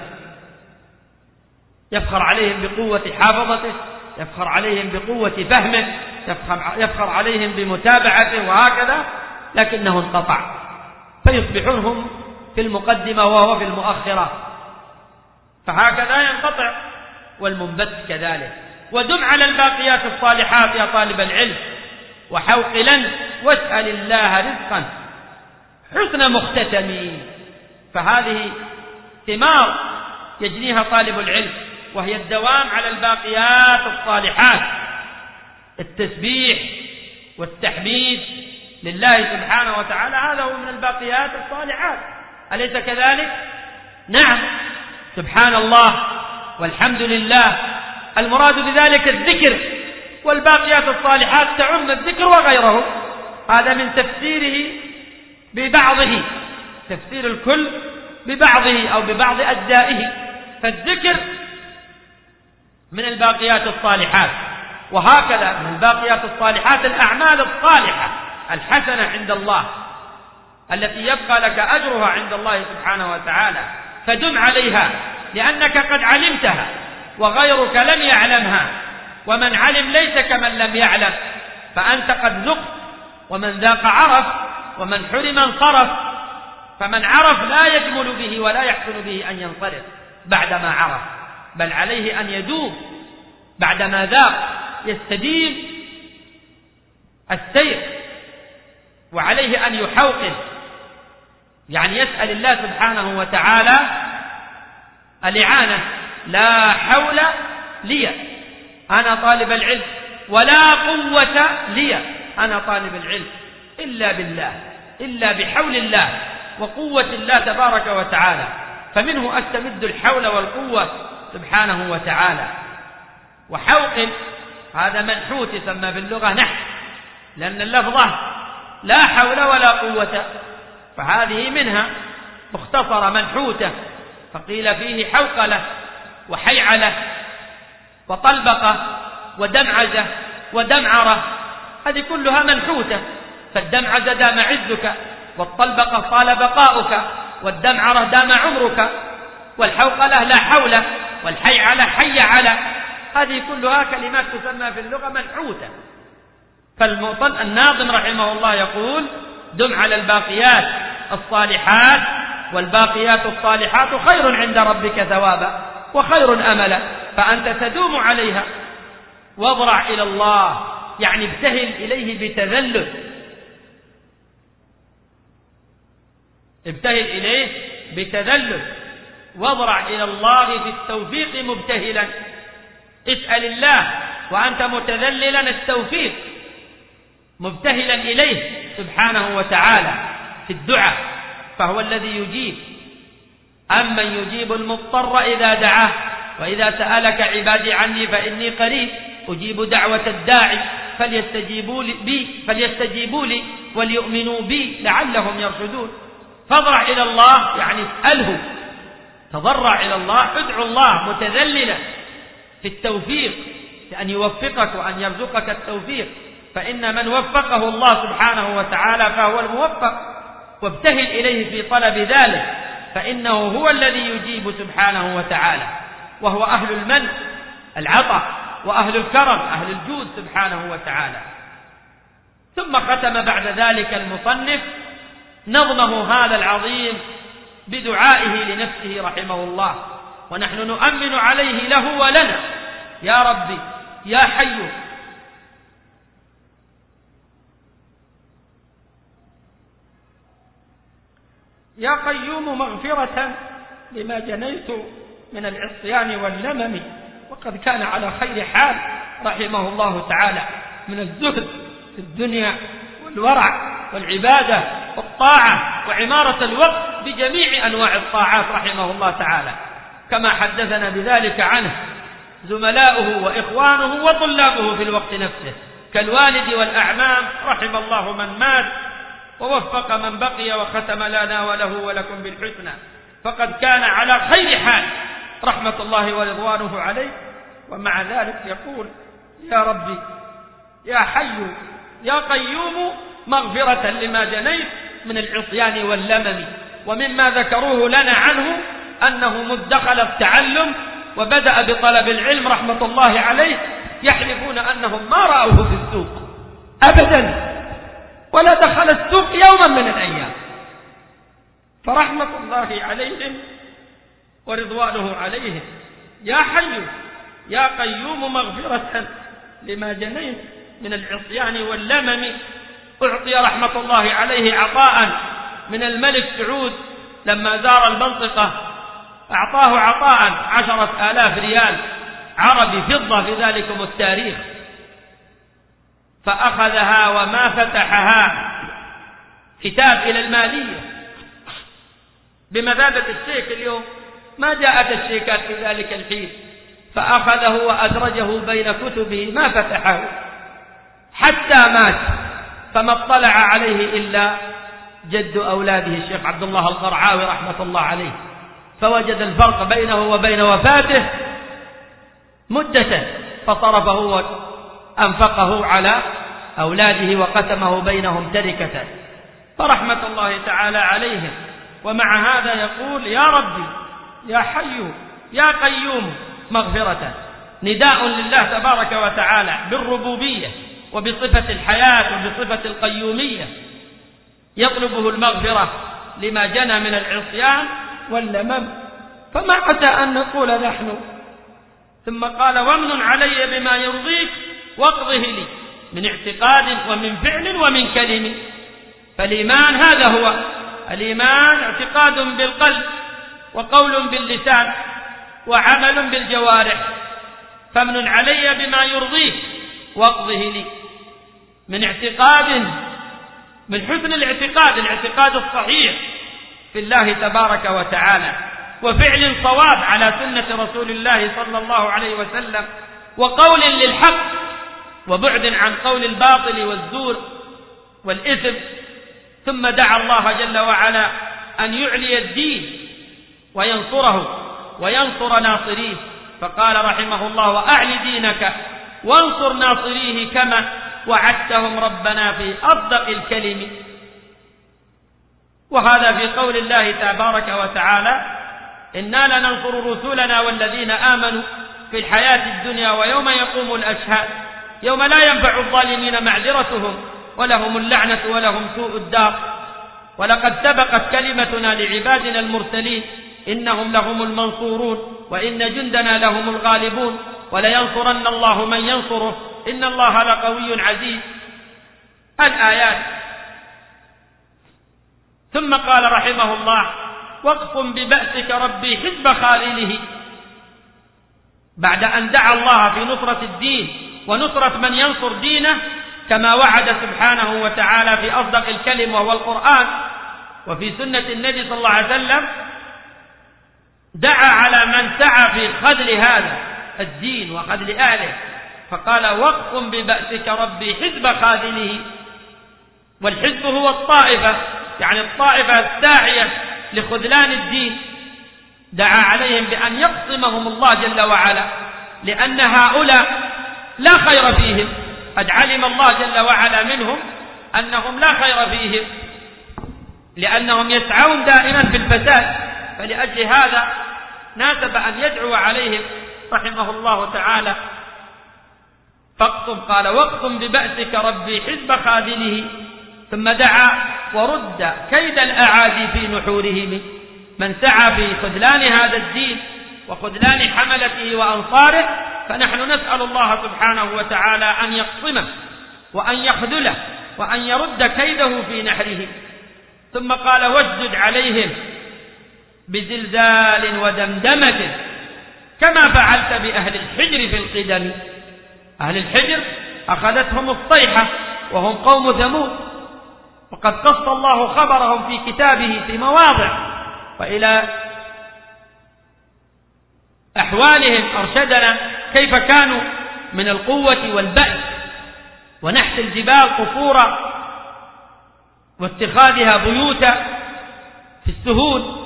يفخر عليهم بقوة حافظته، يفخر عليهم بقوة فهمه، يفخر عليهم بمتابعته، وهكذا، لكنه انقطع، فيصبحون هم في المقدمة وهو في المؤخرة. فهكذا ينقطع. والمنبت كذلك. ودم على الباقيات الصالحات يا طالب العلم، وحوقلا واسأل الله رزقا حسن مختتم. فهذه ثمار يجنيها طالب العلم، وهي الدوام على الباقيات الصالحات، التسبيح والتحميد لله سبحانه وتعالى، هذا هو من الباقيات الصالحات، أليس كذلك؟ نعم، سبحان الله والحمد لله، المراد بذلك الذكر، والباقيات الصالحات تعم الذكر وغيره. هذا من تفسيره ببعضه، تفسير الكل ببعضه أو ببعض أجزائه. فالذكر من الباقيات الصالحات، وهكذا من الباقيات الصالحات الأعمال الصالحة الحسنة عند الله التي يبقى لك أجرها عند الله سبحانه وتعالى، فدم عليها لأنك قد علمتها وغيرك لم يعلمها، ومن علم ليس كمن لم يعلم، فأنت قد ذقت، ومن ذاق عرف، ومن حرم انصرف. فمن عرف لا يجمل به ولا يحسن به أن ينصرف بعدما عرف، بل عليه أن يدوم بعدما ذاق، يستديم السير، وعليه أن يحوقل، يعني يسأل الله سبحانه وتعالى الإعانة. لا حول لي، أنا طالب العلم ولا قوة لي أنا طالب العلم إلا بالله، إلا بحول الله وقوة الله تبارك وتعالى، فمنه أستمد الحول والقوة سبحانه وتعالى. وحوق هذا منحوت يسمى باللغة نحت، لأن اللفظة لا حول ولا قوة، فهذه منها مختصرة منحوتة، فقيل فيه حوقلة وحيعلة وطلبقة ودمعزة ودمعرة، هذه كلها منحوتة. فالدمعزة دام عزك، والطلبقة طال بقاؤك، والدمعرة دام عمرك، والحوقلة لا حول، والحيعلة حي على، هذه كلها كلمات تسمى في اللغة منحوتة. فالناظم رحمه الله يقول: دم على الباقيات الصالحات، والباقيات الصالحات خير عند ربك ثوابا وخير أملا، فأنت تدوم عليها. واضرع إلى الله، يعني ابتهل إليه بتذلل، ابتهل إليه بتذلل. واضرع إلى الله في التوفيق مبتهلا، اسأل الله وأنت متذللا التوفيق، مبتهلا إليه سبحانه وتعالى في الدعاء، فهو الذي يجيب. أمن يجيب المضطر إذا دعاه، وإذا سألك عبادي عني فإني قريب أجيب دعوة الداعي فليستجيبوا لي وليؤمنوا بي لعلهم يرشدون. فاضرع إلى الله يعني اسأله، تضرع إلى الله، ادعو الله متذللا في التوفيق، لأن يوفقك وأن يرزقك التوفيق، فإن من وفقه الله سبحانه وتعالى فهو الموفق. وابتهل إليه في طلب ذلك، فإنه هو الذي يجيب سبحانه وتعالى، وهو أهل المن العطاء، وأهل الكرم أهل الجود سبحانه وتعالى. ثم ختم بعد ذلك المصنف نظمه هذا العظيم بدعائه لنفسه رحمه الله، ونحن نؤمن عليه له ولنا: يا ربي يا حي يا قيوم مغفرة لما جنيت من العصيان واللمم. وقد كان على خير حال رحمه الله تعالى من الزهد في الدنيا والورع والعبادة والطاعة وعمارة الوقت بجميع أنواع الطاعات رحمه الله تعالى، كما حدثنا بذلك عنه زملاؤه وإخوانه وطلابه في الوقت نفسه كالوالد والأعمام، رحم الله من مات ووفق من بقي وختم لنا وله ولكم بالحسنى. فقد كان على خير حال رحمة الله ورضوانه عليه، ومع ذلك يقول: يا ربي يا حي يا قيوم مغفرة لما جنيت من العصيان واللمم. ومما ذكروه لنا عنه أنه مذ دخل التعلم وبدأ بطلب العلم رحمة الله عليه يحلفون أنهم ما رأوه في السوق أبدا، ولا دخل السوق يوما من الأيام. فرحمة الله عليهم ورضوانه عليهم: يا حي يا قيوم مغفرة لما جنيت من العصيان واللمم. أعطي رحمة الله عليه عطاء من الملك سعود لما زار المنطقة، أعطاه عطاء 10,000 ريال عربي فضة في ذلكم التاريخ، فأخذها وما فتحها كتاب إلى المالية بمثابة الشيك اليوم، ما جاءت الشيكات في ذلك الحين، فأخذه وأدرجه بين كتبه ما فتحه حتى مات، فما اطلع عليه إلا جد أولاده الشيخ عبد الله القرعاوي رحمة الله عليه، فوجد الفرق بينه وبين وفاته مدة، فصرفه وأنفقه على أولاده وقسمه بينهم تركة، فرحمة الله تعالى عليهم. ومع هذا يقول: يا ربي يا حي يا قيوم مغفرة، نداء لله تبارك وتعالى بالربوبية وبصفة الحياة وبصفة القيومية، يطلبه المغفرة لما جنى من العصيان واللمم. فما عسى أن نقول نحن. ثم قال: وامن علي بما يرضيك واقضه لي من اعتقاد ومن فعل ومن كلم. فالإيمان هذا هو الإيمان، اعتقاد بالقلب وقول باللسان وعمل بالجوارح. فامن علي بما يرضيك واقضه لي، من اعتقاد، من حسن الاعتقاد الصحيح في الله تبارك وتعالى، وفعل صواب على سنة رسول الله صلى الله عليه وسلم، وقول للحق وبعد عن قول الباطل والزور والإثم. ثم دعا الله جل وعلا أن يعلي الدين وينصره وينصر ناصريه، فقال رحمه الله: وأعل دينك وانصر ناصريه كما وعدتهم ربنا في أصدق الكلم. وهذا في قول الله تبارك وتعالى: إنا لننصر رسلنا والذين آمنوا في الحياة الدنيا ويوم يقوم الأشهاد يوم لا ينفع الظالمين معذرتهم ولهم اللعنة ولهم سوء الدار. ولقد سبقت كلمتنا لعبادنا المرسلين إنهم لهم المنصورون وإن جندنا لهم الغالبون ولينصرن الله من ينصره إن الله لقوي عزيز. الآيات. ثم قال رحمه الله: واقم ببأسك ربي حزب خالله. بعد أن دعا الله في نصرة الدين ونصرة من ينصر دينه كما وعد سبحانه وتعالى في أصدق الكلم وهو القرآن، وفي سنة النبي صلى الله عليه وسلم، دعا على من سعى في خذل هذا الدين وخذل أهله، فقال: واقم ببأسك ربي حزب خاذله. والحزب هو الطائفة، يعني الطائفة الساعية لخذلان الدين، دعا عليهم بأن يقسمهم الله جل وعلا، لأن هؤلاء لا خير فيهم، قد علم الله جل وعلا منهم أنهم لا خير فيهم، لأنهم يسعون دائما في الفساد. فلأجل هذا ناسب أن يدعو عليهم رحمه الله تعالى. فاقسم، قال: واقسم ببأسك ربي حزب خاذله. ثم دعا ورد كيد الأعادي في نحورهم، من سعى في خذلان هذا الدين وخذلان حملته وأنصاره، فنحن نسأل الله سبحانه وتعالى أن يقسمه وأن يخذله وأن يرد كيده في نحره. ثم قال: واشدد عليهم بزلزال ودمدمة كما فعلت بأهل الحجر في القدم. أهل الحجر أخذتهم الصيحة وهم قوم ثمود، وقد قص الله خبرهم في كتابه في مواضع، وإلى أحوالهم أرشدنا كيف كانوا من القوة والبأس ونحت الجبال قصورا واتخاذها بيوتا في السهول،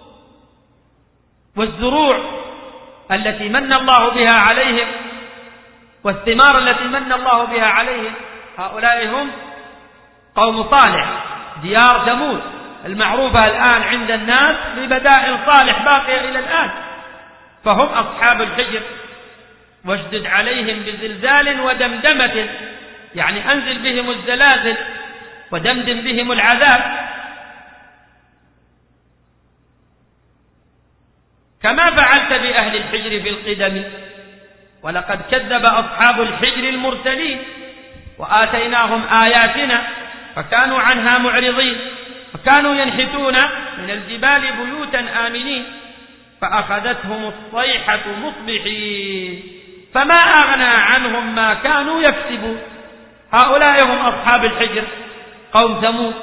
والزروع التي من الله بها عليهم والثمار التي من الله بها عليهم. هؤلاء هم قوم صالح، ديار ثمود المعروفة الآن عند الناس ببدائل صالح باقية إلى الآن، فهم أصحاب الحجر. واشدد عليهم بزلزال ودمدمة، يعني أنزل بهم الزلازل ودمدم بهم العذاب كما فعلت بأهل الحجر في القدم. ولقد كذب أصحاب الحجر المرسلين وآتيناهم آياتنا فكانوا عنها معرضين، فكانوا ينحتون من الجبال بيوتا آمنين، فأخذتهم الصيحة مصبحين فما أغنى عنهم ما كانوا يكسبون. هؤلاء هم أصحاب الحجر قوم ثمود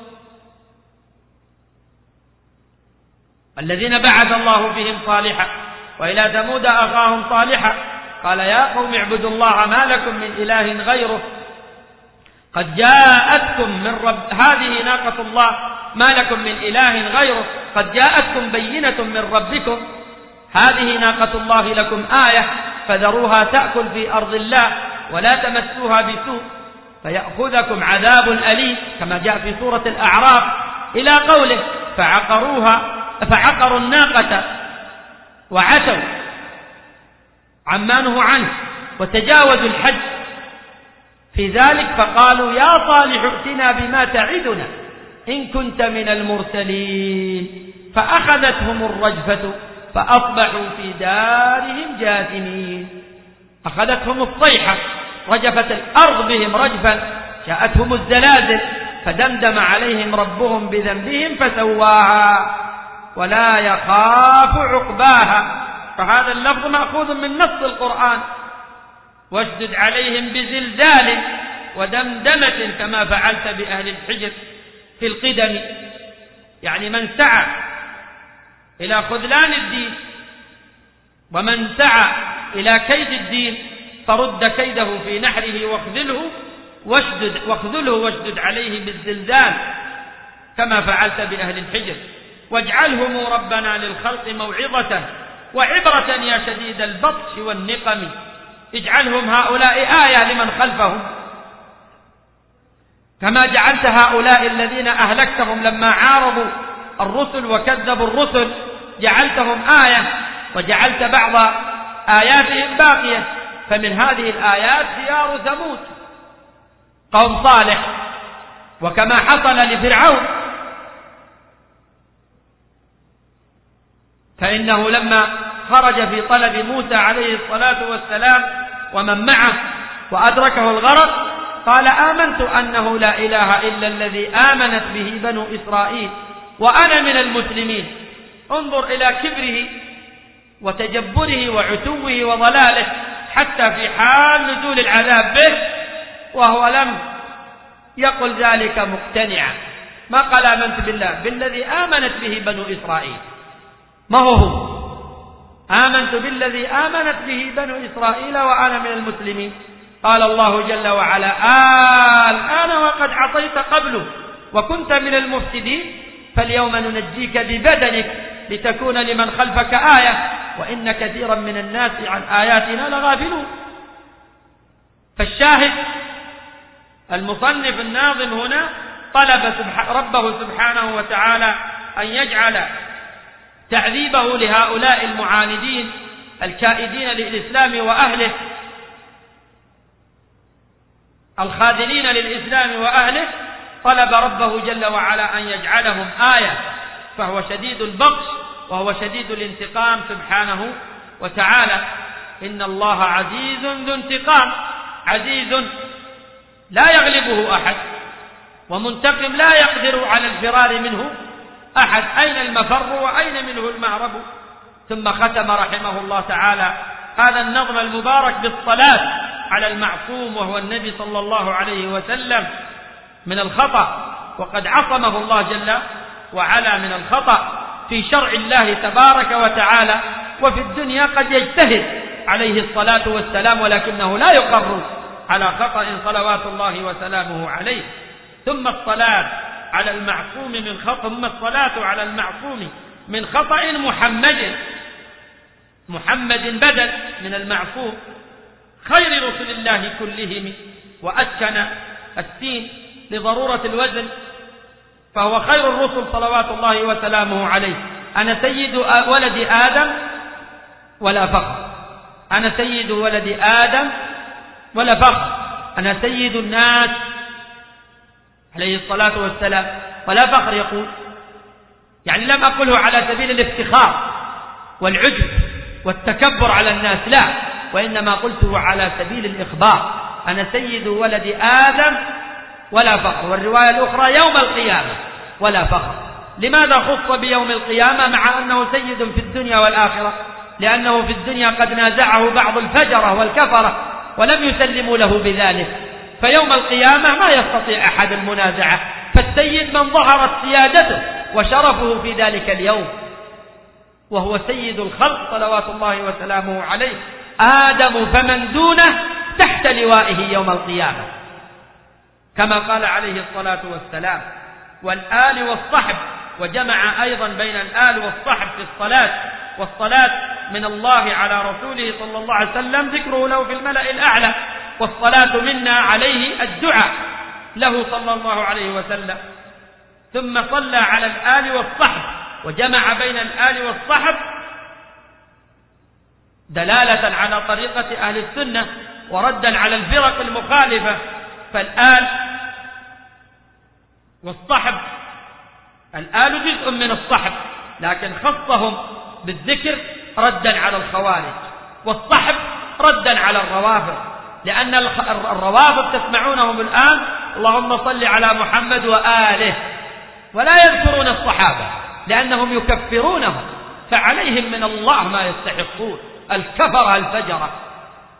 الذين بعث الله بهم صالحا. وإلى ثمود أخاهم صالحا قال: يا قوم اعبدوا الله ما لكم من إله غيره قد جاءتكم من رب، هذه ناقة الله ما لكم من إله غيره قد جاءتكم بينة من ربكم، هذه ناقة الله لكم آية فذروها تأكل في أرض الله ولا تمسوها بسوء فيأخذكم عذاب أليم، كما جاء في سورة الأعراف إلى قوله: فعقروا الناقة وعتوا عما نهوا عنه وتجاوزوا الحد في ذلك، فقالوا: يا صالح ائتنا بما تعدنا إن كنت من المرسلين، فأخذتهم الرجفة فأصبحوا في دارهم جاثمين. أخذتهم الصيحة، رجفت الأرض بهم رجفا، جاءتهم الزلازل فدمدم عليهم ربهم بذنبهم فسواها ولا يخاف عقباها. فهذا اللفظ مأخوذ من نص القرآن، واشدد عليهم بزلزال ودمدمة كما فعلت بأهل الحجر في القدم. يعني من سعى إلى خذلان الدين ومن سعى إلى كيد الدين فرد كيده في نحره واخذله واشدد عليه بالزلزال كما فعلت بأهل الحجر. واجعلهم ربنا للخلق موعظة وعبرة يا شديد البطش والنقم. اجعلهم هؤلاء آية لمن خلفهم كما جعلت هؤلاء الذين أهلكتهم لما عارضوا الرسل وكذبوا الرسل جعلتهم آية، وجعلت بعض آياتهم باقية. فمن هذه الآيات ديار ثمود قوم صالح، وكما حصل لفرعون فإنه لما خرج في طلب موسى عليه الصلاة والسلام ومن معه وأدركه الغرق قال آمنت أنه لا إله إلا الذي آمنت به بنو إسرائيل وأنا من المسلمين. انظر إلى كبره وتجبره وعتوه وضلاله حتى في حال نزول العذاب به وهو لم يقل ذلك مقتنعا. ما قال آمنت بالله بالذي آمنت به بنو إسرائيل، ما هو آمنت بالذي آمنت به بنو إسرائيل وأنا من المسلمين. قال الله جل وعلا الآن وقد عصيت قبله وكنت من المفسدين فاليوم ننجيك ببدنك لتكون لمن خلفك آية وإن كثيرا من الناس عن آياتنا لغافلون. فالشاهد المصنف الناظم هنا طلب ربه سبحانه وتعالى أن يجعل تعذيبه لهؤلاء المعاندين الكائدين للإسلام وأهله الخاذلين للإسلام وأهله، طلب ربه جل وعلا أن يجعلهم آية، فهو شديد البطش وهو شديد الانتقام سبحانه وتعالى. إن الله عزيز ذو انتقام، عزيز لا يغلبه أحد، ومنتقم لا يقدر على الفرار منه أحد. أين المفر وأين منه المهرب؟ ثم ختم رحمه الله تعالى هذا النظم المبارك بالصلاة على المعصوم وهو النبي صلى الله عليه وسلم من الخطأ، وقد عصمه الله جل وعلا من الخطأ في شرع الله تبارك وتعالى. وفي الدنيا قد يجتهد عليه الصلاة والسلام ولكنه لا يقر على خطأ صلوات الله وسلامه عليه. ثم الصلاة على المعصوم من خطأ، ثم الصلاة على المعصوم من خطأ محمد بدل من المعصوم خير رسل الله كلهم، وأسكن السين لضرورة الوزن، فهو خير الرسل صلوات الله وسلامه عليه. أنا سيد ولد آدم ولا فخر، أنا سيد ولد آدم ولا فخر، أنا سيد الناس عليه الصلاة والسلام ولا فخر. يقول يعني لم أقله على سبيل الافتخار والعجب والتكبر على الناس، لا، وإنما قلته على سبيل الإخبار. أنا سيد ولد آدم ولا فخر، والرواية الأخرى يوم القيامة ولا فخر. لماذا خص بيوم القيامة مع أنه سيد في الدنيا والآخرة؟ لأنه في الدنيا قد نازعه بعض الفجرة والكفرة ولم يسلموا له بذلك، فيوم القيامة ما يستطيع أحد المنازعة، فالسيد من ظهرت سيادته وشرفه في ذلك اليوم، وهو سيد الخلق صلوات الله وسلامه عليه. آدم فمن دونه تحت لوائه يوم القيامة كما قال عليه الصلاة والسلام. والآل والصحب، وجمع أيضا بين الآل والصحب في الصلاة، والصلاة من الله على رسوله صلى الله عليه وسلم ذكره له في الملأ الأعلى، والصلاة منا عليه الدعاء له صلى الله عليه وسلم. ثم صلى على الآل والصحب، وجمع بين الآل والصحب دلالة على طريقة أهل السنة وردا على الفرق المخالفة. فالآل والصحب، الآل جزء من الصحب لكن خصهم بالذكر ردا على الخوارج، والصحب ردا على الروافض، لأن الروافض تسمعونهم الآن اللهم صل على محمد وآله، ولا يذكرون الصحابة لأنهم يكفرونهم، فعليهم من الله ما يستحقون، الكفرة الفجرة.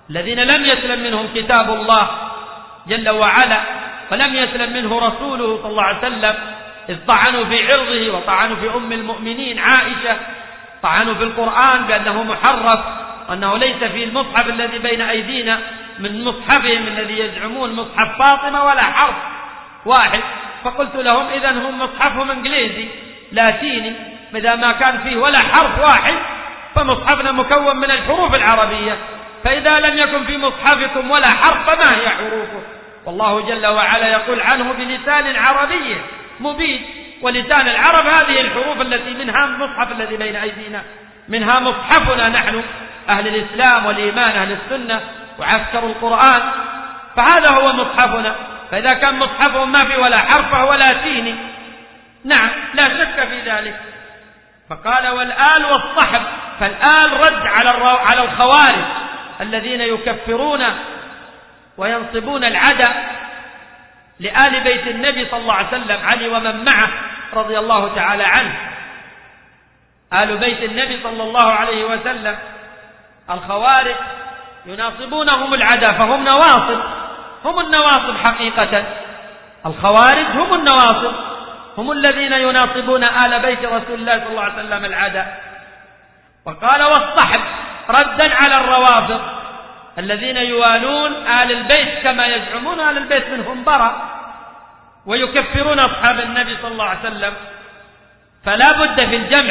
الذين لم يسلم منهم كتاب الله جل وعلا ولم يسلم منه رسوله صلى الله عليه وسلم، إذ طعنوا في عرضه وطعنوا في أم المؤمنين عائشة، طعنوا في القرآن بأنه محرف وأنه ليس في المصحف الذي بين أيدينا من مصحفهم الذي يزعمون مصحف فاطمة ولا حرف واحد. فقلت لهم إذن هم مصحفهم إنجليزي لاتيني، إذا ما كان فيه ولا حرف واحد فمصحفنا مكون من الحروف العربية، فإذا لم يكن في مصحفكم ولا حرف فما هي حروفه؟ والله جل وعلا يقول عنه بلسان عربي مبين، ولسان العرب هذه الحروف التي منها المصحف الذي بين أيدينا، منها مصحفنا نحن أهل الإسلام والإيمان أهل السنة وعسكر القرآن، فهذا هو مصحفنا. فإذا كان مصحفهم ما في ولا حرف فهو لاتيني، نعم لا شك في ذلك. فقال والآل والصحب، فالآل رد على الخوارج الذين يكفرون وينصبون العدى لآل بيت النبي صلى الله عليه وسلم، علي ومن معه رضي الله تعالى عنه. آل بيت النبي صلى الله عليه وسلم الخوارج يناصبونهم العدى، فهم نواصب، هم النواصب حقيقة. الخوارج هم النواصب، هم الذين يناصبون آل بيت رسول الله صلى الله عليه وسلم العدى. وقال والصحب ردا على الروافض الذين يوالون آل البيت كما يزعمون آل البيت منهم برأ ويكفرون أصحاب النبي صلى الله عليه وسلم. فلا بد في الجمع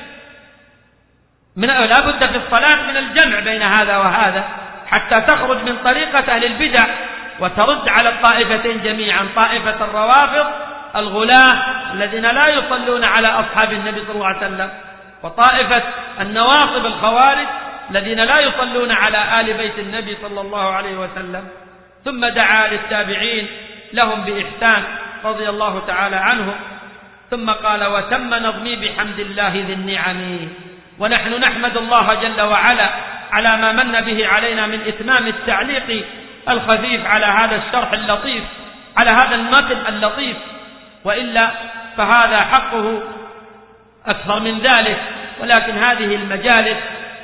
لا بد في الصلاة من الجمع بين هذا وهذا حتى تخرج من طريقة أهل البدع وترد على الطائفتين جميعا، طائفة الروافض الغلاة الذين لا يصلون على أصحاب النبي صلى الله عليه وسلم، وطائفة النواصب الخوارج الذين لا يصلون على آل بيت النبي صلى الله عليه وسلم. ثم دعا للتابعين لهم بإحسان رضي الله تعالى عنهم، ثم قال وتم نظمي بحمد الله ذي النعم. ونحن نحمد الله جل وعلا على ما من به علينا من إتمام التعليق الخفيف على هذا الشرح اللطيف، على هذا المتن اللطيف، وإلا فهذا حقه أكثر من ذلك. ولكن هذه المجالس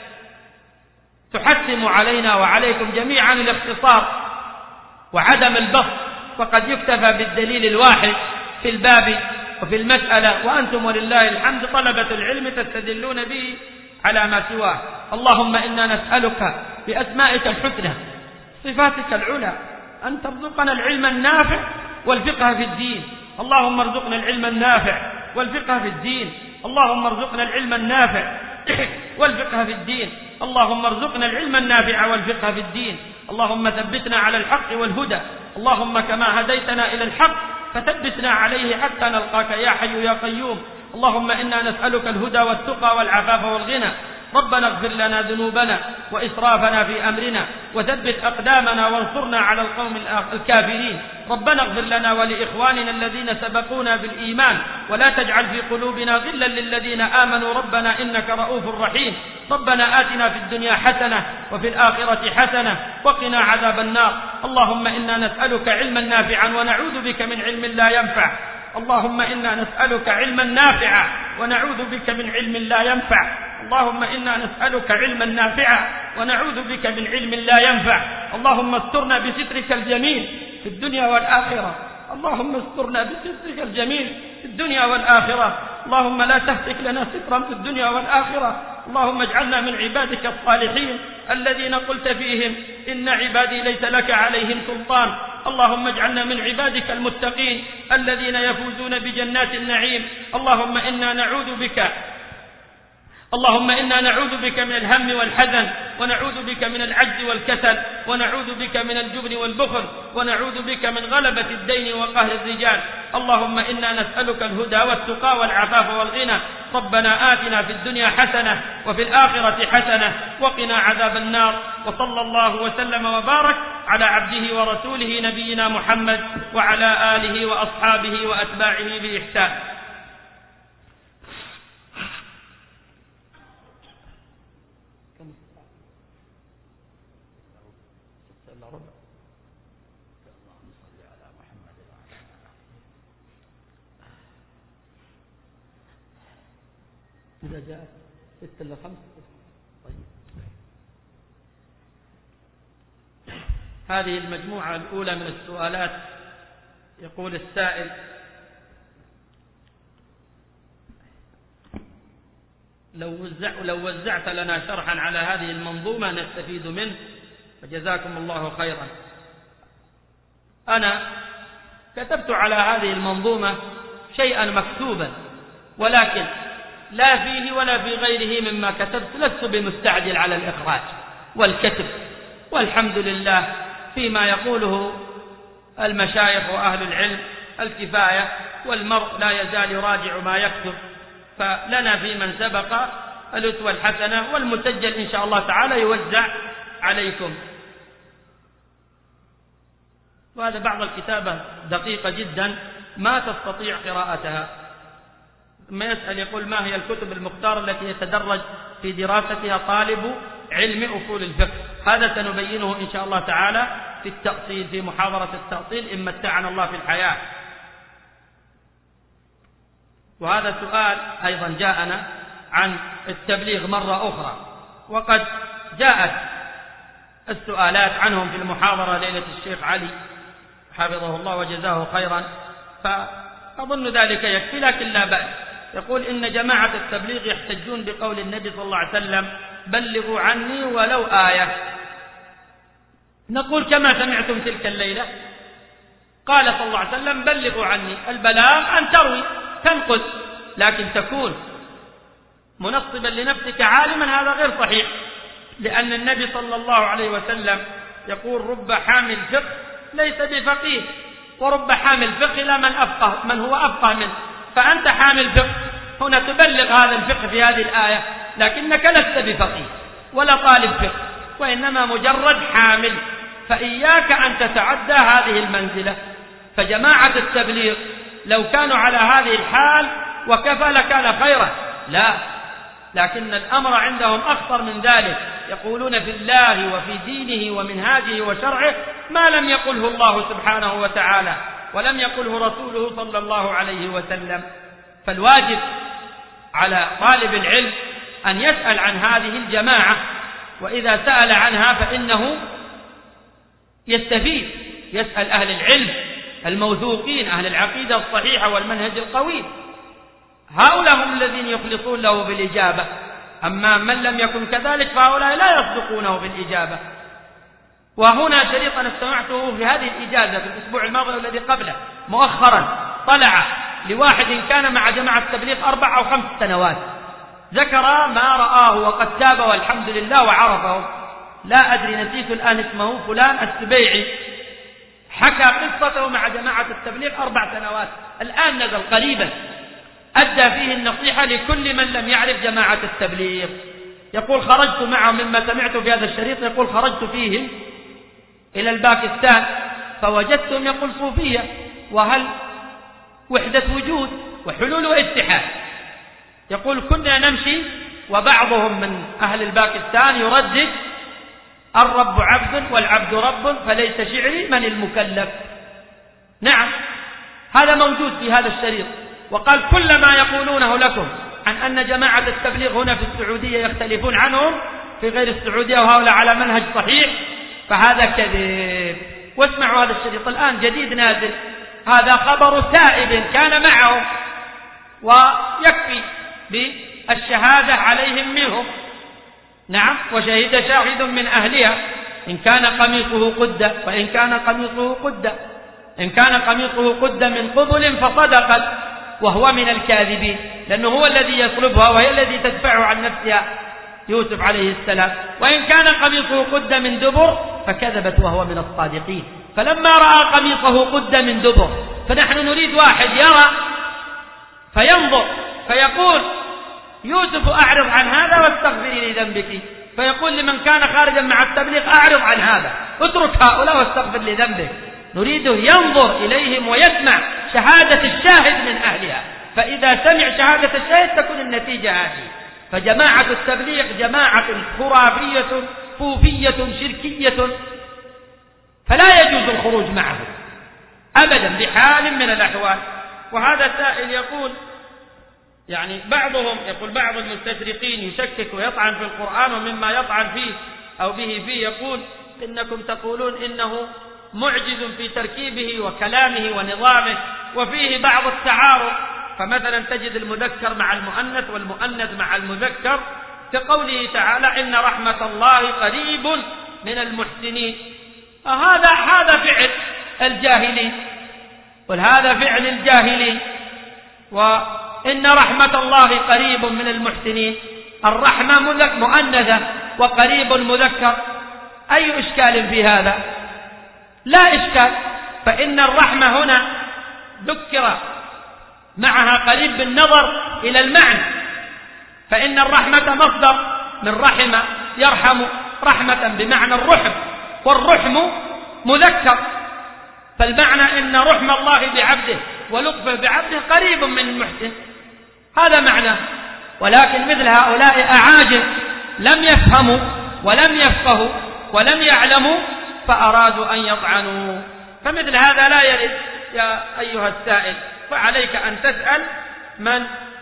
تحتم علينا وعليكم جميعا الاختصار وعدم البسط، فقد يكتفى بالدليل الواحد في الباب وفي المسألة، وأنتم ولله الحمد طلبة العلم تستدلون به على ما سواه. اللهم إنا نسألك بأسمائك الحسنى صفاتك العلى أن ترزقنا العلم النافع والفقه في الدين. اللهم ارزقنا العلم النافع والفقه في الدين، اللهم ارزقنا العلم النافع والفقه في الدين، اللهم ارزقنا العلم النافع والفقه في الدين. اللهم ثبتنا على الحق والهدى، اللهم كما هديتنا إلى الحق فثبتنا عليه حتى نلقاك يا حي يا قيوم. اللهم إنا نسألك الهدى والتقى والعفاف والغنى. ربنا اغفر لنا ذنوبنا وإسرافنا في أمرنا وثبت أقدامنا وانصرنا على القوم الكافرين. ربنا اغفر لنا ولإخواننا الذين سبقونا بالإيمان ولا تجعل في قلوبنا غلا للذين آمنوا ربنا إنك رؤوف رحيم. ربنا آتنا في الدنيا حسنة وفي الآخرة حسنة وقنا عذاب النار. اللهم إنا نسألك علما نافعا ونعوذ بك من علم لا ينفع. اللهم إنا نسألك علما نافعا ونعوذ بك من علم لا ينفع. اللهم إنا نسألك علما نافعا ونعوذ بك من علم لا ينفع. اللهم استرنا بسترك الجميل في الدنيا والآخرة. اللهم استرنا بسترك الجميل في الدنيا والآخرة. اللهم لا تهتك لنا سترا في الدنيا والآخرة. اللهم اجعلنا من عبادك الصالحين الذين قلت فيهم إن عبادي ليس لك عليهم سلطان. اللهم اجعلنا من عبادك المتقين الذين يفوزون بجنات النعيم. اللهم إنا نعوذ بك من الهم والحزن، ونعوذ بك من العجز والكسل، ونعوذ بك من الجبن والبخل، ونعوذ بك من غلبة الدين وقهر الرجال. اللهم إنا نسألك الهدى والتقى والعفاف والغنى. ربنا آتنا في الدنيا حسنة وفي الآخرة حسنة وقنا عذاب النار. وصلى الله وسلم وبارك على عبده ورسوله نبينا محمد وعلى آله وأصحابه وأتباعه بإحسان. إذا جاءت 6 إلى 5 طيب. هذه المجموعة الأولى من السؤالات. يقول السائل: لو وزعت لنا شرحا على هذه المنظومة نستفيد منه، فجزاكم الله خيرا. أنا كتبت على هذه المنظومة شيئا مكتوبا، ولكن لا فيه ولا في غيره مما كتبت لست بمستعجل على الإخراج والكتب، والحمد لله فيما يقوله المشايخ وأهل العلم الكفاية، والمرء لا يزال يراجع ما يكتب، فلنا في من سبق الأسوة الحسنة، والمسجل إن شاء الله تعالى يوزع عليكم. وهذا بعض الكتابة دقيقة جدا ما تستطيع قراءتها. ما يسأل يقول: ما هي الكتب المختارة التي يتدرج في دراستها طالب علم أصول الفقه؟ هذا سنبينه إن شاء الله تعالى في التأصيل، في محاضرة التأصيل إن متعنا الله في الحياة. وهذا سؤال أيضا جاءنا عن التبليغ مرة أخرى، وقد جاءت السؤالات عنهم في المحاضرة ليلة الشيخ علي حفظه الله وجزاه خيرا، فأظن ذلك يكفي، لكن لا بأس. يقول: إن جماعة التبليغ يحتجون بقول النبي صلى الله عليه وسلم: بلغوا عني ولو آية. نقول كما سمعتم تلك الليلة قال صلى الله عليه وسلم: بلغوا عني. البلاغ أن تروي تنقل، لكن تكون منصبا لنفسك عالما هذا غير صحيح، لأن النبي صلى الله عليه وسلم يقول: رب حامل فقه ليس بفقيه، ورب حامل فقه لا من هو أفقه منه. فأنت حامل فقه هنا تبلغ هذا الفقه في هذه الآية، لكنك لست بفقيه ولا طالب فقه، وإنما مجرد حامل، فإياك أن تتعدى هذه المنزلة. فجماعة التبليغ لو كانوا على هذه الحال وكفى لكان خيرا، لا، لكن الأمر عندهم أخطر من ذلك. يقولون في الله وفي دينه ومنهاجه وشرعه ما لم يقله الله سبحانه وتعالى ولم يقله رسوله صلى الله عليه وسلم. فالواجب على طالب العلم أن يسأل عن هذه الجماعة، وإذا سأل عنها فإنه يستفيد، يسأل أهل العلم الموثوقين، أهل العقيدة الصحيحة والمنهج القوي، هؤلاء هم الذين يخلصون له بالإجابة. أما من لم يكن كذلك فهؤلاء لا يصدقونه بالإجابة. وهنا شريط أنا استمعته في هذه الإجازة في الأسبوع الماضي والذي قبله مؤخرا، طلع لواحد كان مع جماعة التبليغ 4 أو 5 سنوات، ذكر ما رآه وقد تاب والحمد لله وعرفه، لا أدري نسيت الآن اسمه، فلان السبيعي، حكى قصته مع جماعة التبليغ 4 سنوات، الآن نزل قريبا، أدى فيه النصيحة لكل من لم يعرف جماعة التبليغ. يقول: خرجت معهم مما سمعت في هذا الشريط، يقول: خرجت فيهم إلى الباكستان فوجدتهم يقول صوفية، وهل وحدة وجود وحلول واتحاد. يقول: كنا نمشي وبعضهم من أهل الباكستان يردد: الرب عبد والعبد رب فليس شعري من المكلف. نعم، هذا موجود في هذا الشريط. وقال: كل ما يقولونه لكم عن أن جماعة التبليغ هنا في السعودية يختلفون عنهم في غير السعودية وهؤلاء على منهج صحيح فهذا كذب. واسمعوا هذا الشريط الآن جديد نازل، هذا خبر تائب كان معهم، ويكفي بالشهادة عليهم منهم. نعم، وشهد شاهد من أهلها إن كان قميصه قد، فإن كان قميصه قد، إن كان قميصه قد من قبل فصدقت وهو من الكاذبين، لأنه هو الذي يطلبها وهي الذي تدفع عن نفسها يوسف عليه السلام. وإن كان قميصه قد من دبر فكذبت وهو من الصادقين. فلما رأى قميصه قد من دبر، فنحن نريد واحد يرى فينظر فيقول: يوسف أعرض عن هذا واستغفري لذنبك، فيقول لمن كان خارجا مع التبليغ: أعرض عن هذا، اترك هؤلاء واستغفر لذنبك. نريده ينظر إليهم ويسمع شهادة الشاهد من أهلها، فإذا سمع شهادة الشاهد تكون النتيجة هذه. فجماعة التبليغ جماعة خرافية صوفية شركية، فلا يجوز الخروج معهم أبدا بحال من الأحوال. وهذا سائل يقول: يعني بعضهم يقول بعض المستشرقين يشكك ويطعن في القرآن، ومما يطعن فيه أو به فيه يقول: إنكم تقولون إنه معجز في تركيبه وكلامه ونظامه وفيه بعض التعارض، فمثلا تجد المذكر مع المؤنث والمؤنث مع المذكر كقوله تعالى إن رحمة الله قريب من المحسنين. هذا فعل الجاهلين، وهذا فعل الجاهلين. وإن رحمة الله قريب من المحسنين، الرحمة مؤنثة وقريب مذكر، أي إشكال في هذا؟ لا إشكال، فإن الرحمة هنا ذكر معها قريب بالنظر إلى المعنى، فإن الرحمة مصدر من رحم يرحم رحمة بمعنى الرحم، والرحم مذكر، فالمعنى إن رحم الله بعبده ولطفه بعبده قريب من المحسن، هذا معناه. ولكن مثل هؤلاء أعاجم لم يفهموا ولم يفقهوا ولم يعلموا فأرادوا أن يطعنوا، فمثل هذا لا يرد يا أيها السائل، فعليك أن تسأل من.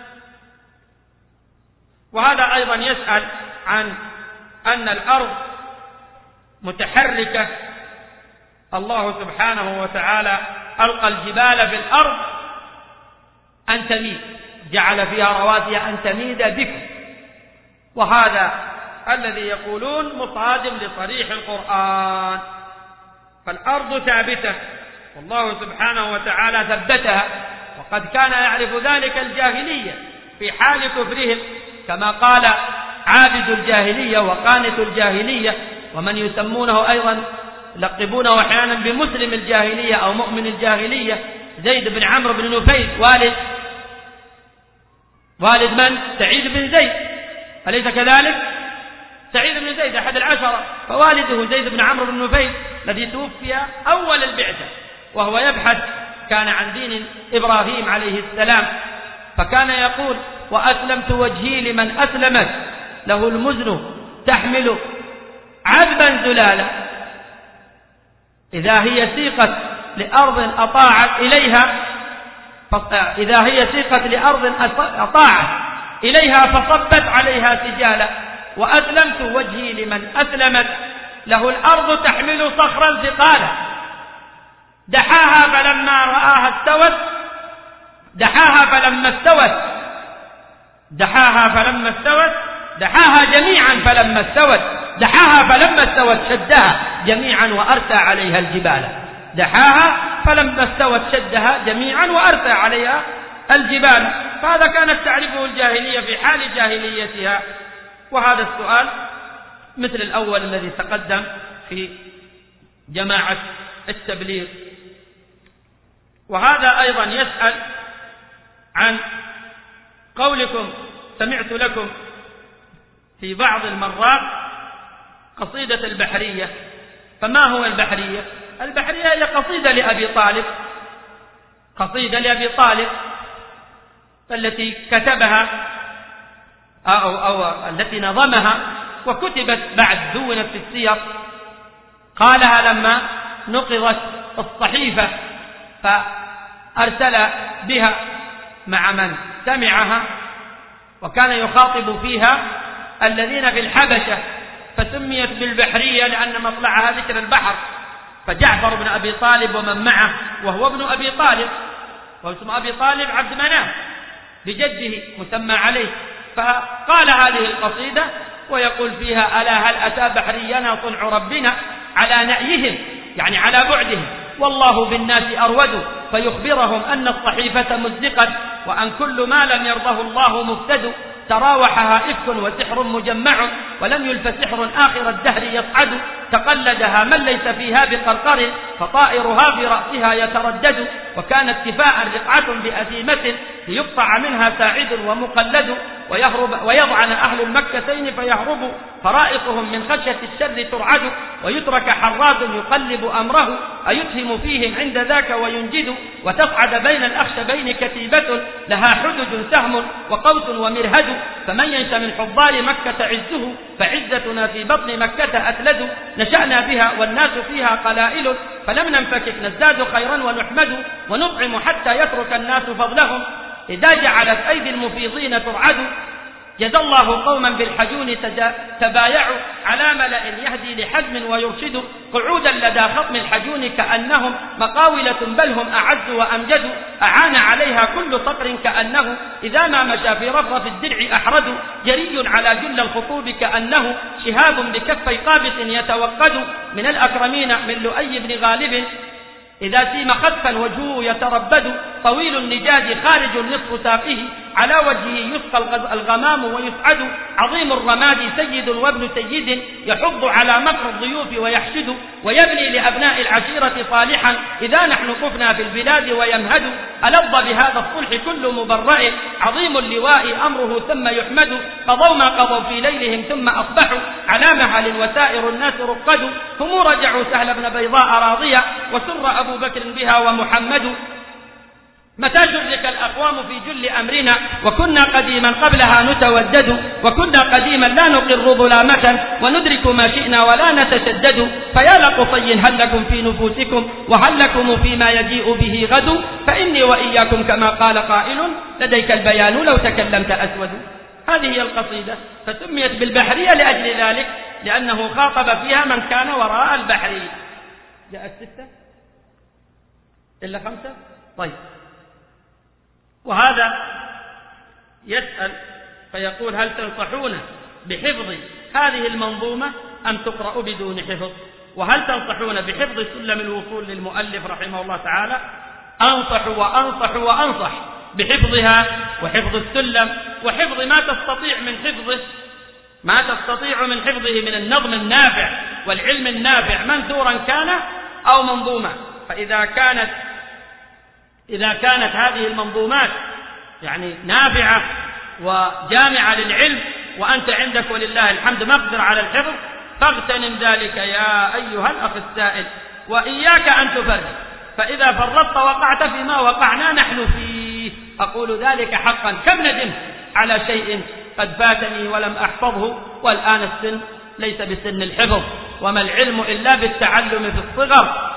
وهذا أيضا يسأل عن أن الأرض متحركة، الله سبحانه وتعالى ألقى الجبال في الأرض أن تميد، جعل فيها رواسي أن تميد بكم، وهذا الذي يقولون مصادم لصريح القرآن. فالأرض ثابتة والله سبحانه وتعالى ثبتها، وقد كان يعرف ذلك الجاهلية في حال كفرهم، كما قال عابد الجاهلية وقانت الجاهلية، ومن يسمونه أيضا يلقبونه أحيانا بمسلم الجاهلية أو مؤمن الجاهلية، زيد بن عمرو بن نفيل والد من؟ سعيد بن زيد، أليس كذلك؟ سعيد بن زيد أحد العشرة، فوالده زيد بن عمرو بن نفيل الذي توفي أول البعثة وهو يبحث، كان عن دين إبراهيم عليه السلام، فكان يقول وأسلمت وجهي لمن أسلمت له المزن تحمل عذبا زلالا، إذا هي سيقت لأرض أطاعت إليها فصبت عليها سجالا، وأسلمت وجهي لمن أسلمت له الأرض تحمل صخرا ثقالا، دحاها فلما استوت شدها جميعا وأرسى عليها الجبال، فهذا كانت تعرفه الجاهلية في حال جاهليتها. وهذا السؤال مثل الأول الذي تقدم في جماعة التبليغ. وهذا أيضا يسأل عن قولكم سمعت لكم في بعض المرات قصيدة البحرية، فما هو البحرية؟ البحرية هي قصيدة لأبي طالب التي كتبها أو التي نظمها وكتبت بعد دونت في السير، قالها لما نقضت الصحيفة فأرسل بها مع من سمعها، وكان يخاطب فيها الذين في الحبشة، فسميت بالبحرية لأن مطلعها ذكر البحر، فجعفر بن أبي طالب ومن معه وهو ابن أبي طالب، واسم أبي طالب عبد مناف بجده مسمى عليه، فقال هذه القصيدة ويقول فيها ألا هل أتى بحرينا صنع ربنا على نأيهم، يعني على بعدهم، والله بالناس أرود، فيخبرهم أن الصحيفة مزقت وأن كل ما لم يرضه الله مفتد، تراوحها إفك وسحر مجمع ولم يلف سحر آخر الدهر يصعد، تقلدها من ليس فيها بقرقر فطائرها في رأسها يتردد، وكانت كفاء رقعة بأثيمة ليقطع منها ساعد ومقلد، ويضعن أهل المكتين فيهرب فرائصهم من خشية الشر ترعد، ويترك حراز يقلب أمره أيتهم فيهم عند ذاك وينجد، وتصعد بين الأخشبين كتيبة لها حدد سهم وقوس ومرهد، فمن ينش من حضار مكة عزه فعزتنا في بطن مكة أتلد، نشأنا بها والناس فيها قلائل فلم ننفكك نزداد خيرا ونحمد، ونطعم حتى يترك الناس فضلهم إذا جعلت أيدي المفيضين ترعد، جزى الله قوما بالحجون تبايعوا على ملأ يهدي لحزم ويرشد قعودا لدى خطم الحجون كأنهم مقاولة بل هم أعز وأمجد أعان عليها كل صقر كأنه إذا ما مشى في رفرف الدرع أحرد جري على جل الخطوب كأنه شهاب بكفي قابس يتوقد من الأكرمين من لؤي بن غالب إذا سيم خطفا وجهه يتربد طويل النجاد خارج نصف ساقه على وجهه يسقى الغمام ويسعد عظيم الرماد سيد وابن سيد يحض على مكر الضيوف ويحشد ويبني لأبناء العشيرة صالحا إذا نحن طفنا في البلاد ويمهد ألظ بهذا الصلح كل مبرئ عظيم اللواء أمره ثم يحمد قضوا ما قضوا في ليلهم ثم أصبحوا على مهل وسائر الناس رقد هم رجعوا سهل بن بيضاء راضية وسر أبو بكر بها ومحمد متى شرك الأقوام في جل أمرنا وكنا قديما قبلها نتودد وكنا قديما لا نقر ظلامة وندرك ما شئنا ولا نتشدد فيا لقصي هل لكم في نفوسكم وهل لكم فيما يجيء به غد فإني وإياكم كما قال قائل لديك البيان لو تكلمت أسود. هذه هي القصيدة فسميت بالبحرية لأجل ذلك لأنه خاطب فيها من كان وراء البحر. جاءت 6 إلا 5. طيب وهذا يسأل فيقول هل تنصحون بحفظ هذه المنظومة أم تقرأ بدون حفظ وهل تنصحون بحفظ سلم الوصول للمؤلف رحمه الله تعالى؟ أنصح وأنصح وأنصح بحفظها وحفظ السلم وحفظ ما تستطيع من حفظه من النظم النافع والعلم النافع منثورا كان أو منظومة. فإذا كانت هذه المنظومات يعني نافعة وجامعة للعلم وأنت عندك ولله الحمد مقدر على الحفظ فاغتنم ذلك يا أيها الأخ السائل وإياك أن تفرط فإذا فرطت وقعت فيما وقعنا نحن فيه. أقول ذلك حقا كم ندمت على شيء قد فاتني ولم أحفظه والآن السن ليس بسن الحفظ وما العلم إلا بالتعلم في الصغر.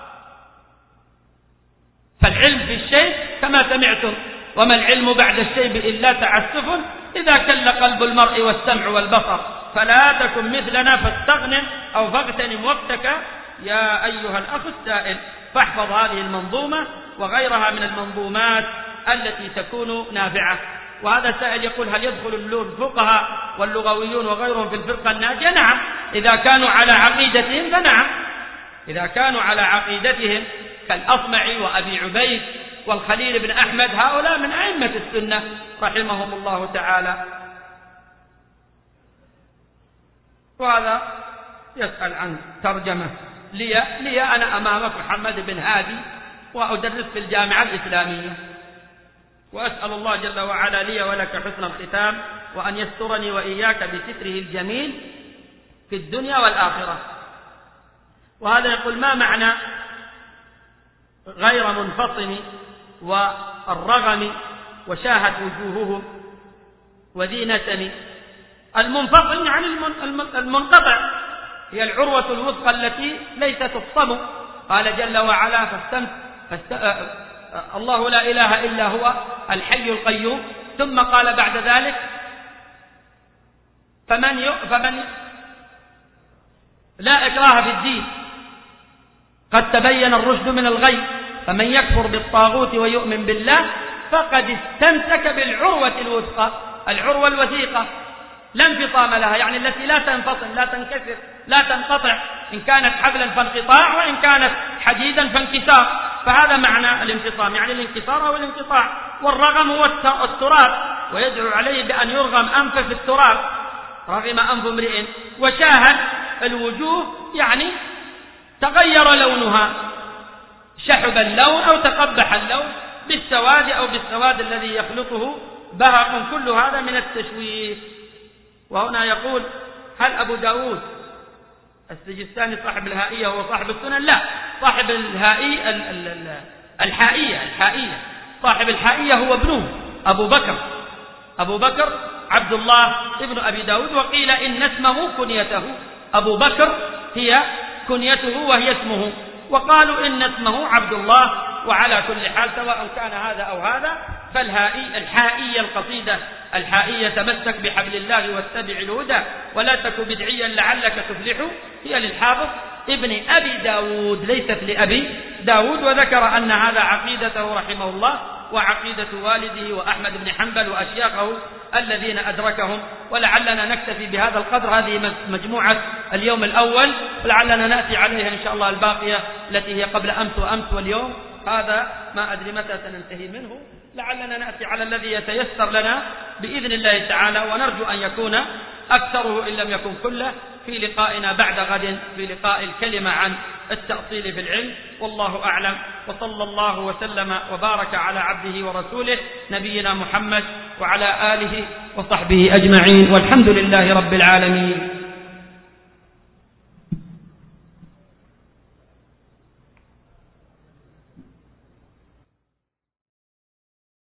فالعلم في الشيء كما سمعتم وما العلم بعد الشيء إلا تعسف إذا كل قلب المرء والسمع والبصر فلا تكن مثلنا فاستغنم أو فاغتنم وقتك يا أيها الأخ السائل. فاحفظ هذه المنظومة وغيرها من المنظومات التي تكون نافعة. وهذا سائل يقول هل يدخل الفقهاء واللغويون وغيرهم في الفرقة الناجية؟ نعم إذا كانوا على عقيدتهم فنعم. إذا كانوا على عقيدتهم كالأصمعي وأبي عبيد والخليل بن أحمد هؤلاء من أئمة السنة رحمهم الله تعالى. وهذا يسأل عن ترجمة لي أنا أمامك محمد بن هادي وأدرس في الجامعة الإسلامية وأسأل الله جل وعلا لي ولك حسن الختام وأن يسترني وإياك بستره الجميل في الدنيا والآخرة. وهذا يقول ما معنى غير منفطن والرغم وشاهت وجوههم وذي نتن؟ المنفطن يعني المنقطع هي العروة الوثقى التي ليست تفصم. قال جل وعلا الله لا إله إلا هو الحي القيوم ثم قال بعد ذلك فمن لا إكراه في الدين قد تبين الرشد من الغي فمن يكفر بالطاغوت ويؤمن بالله فقد استمسك بالعروة الوثقى العروة الوثيقة لا انفصام لها يعني التي لا تنفصل لا تنكسر لا تنقطع إن كانت حبلا فانقطاع وإن كانت حديدا فانكسار. فهذا معنى الانفصام يعني الانكسار أو الانقطاع. والرغم هو التراب ويدعو عليه بأن يرغم أنف في التراب رغم أنف امرئ. وشاهد الوجوه يعني تغير لونها شحب اللون أو تقبح اللون بالسواد أو بالسواد الذي يخلطه بهق. كل هذا من التشويه. وهنا يقول هل أبو داود السجستاني صاحب الهائية هو صاحب السنن؟ لا، صاحب الحائية صاحب الحائية هو ابنه أبو بكر عبد الله ابن أبي داود. وقيل إن اسمه كنيته أبو بكر هي كنيته وهي اسمه وقالوا إن اسمه عبد الله. وعلى كل حال سواء كان هذا أو هذا الحائية القصيدة الحائية تمسك بحبل الله واتبع الهدى ولا تك بدعيا لعلك تفلح هي للحافظ ابن أبي داود ليست لأبي داود، وذكر أن هذا عقيدته رحمه الله وعقيدة والده وأحمد بن حنبل وأشياخه الذين أدركهم. ولعلنا نكتفي بهذا القدر، هذه مجموعة اليوم الأول، ولعلنا نأتي عليها إن شاء الله الباقية التي هي قبل أمس وأمس واليوم، هذا ما أدري متى سننتهي منه، لعلنا نأتي على الذي يتيسر لنا بإذن الله تعالى، ونرجو أن يكون أكثره إن لم يكن كله في لقائنا بعد غد في لقاء الكلمة عن التأصيل في العلم. والله أعلم، وصلى الله وسلم وبارك على عبده ورسوله نبينا محمد وعلى آله وصحبه أجمعين، والحمد لله رب العالمين.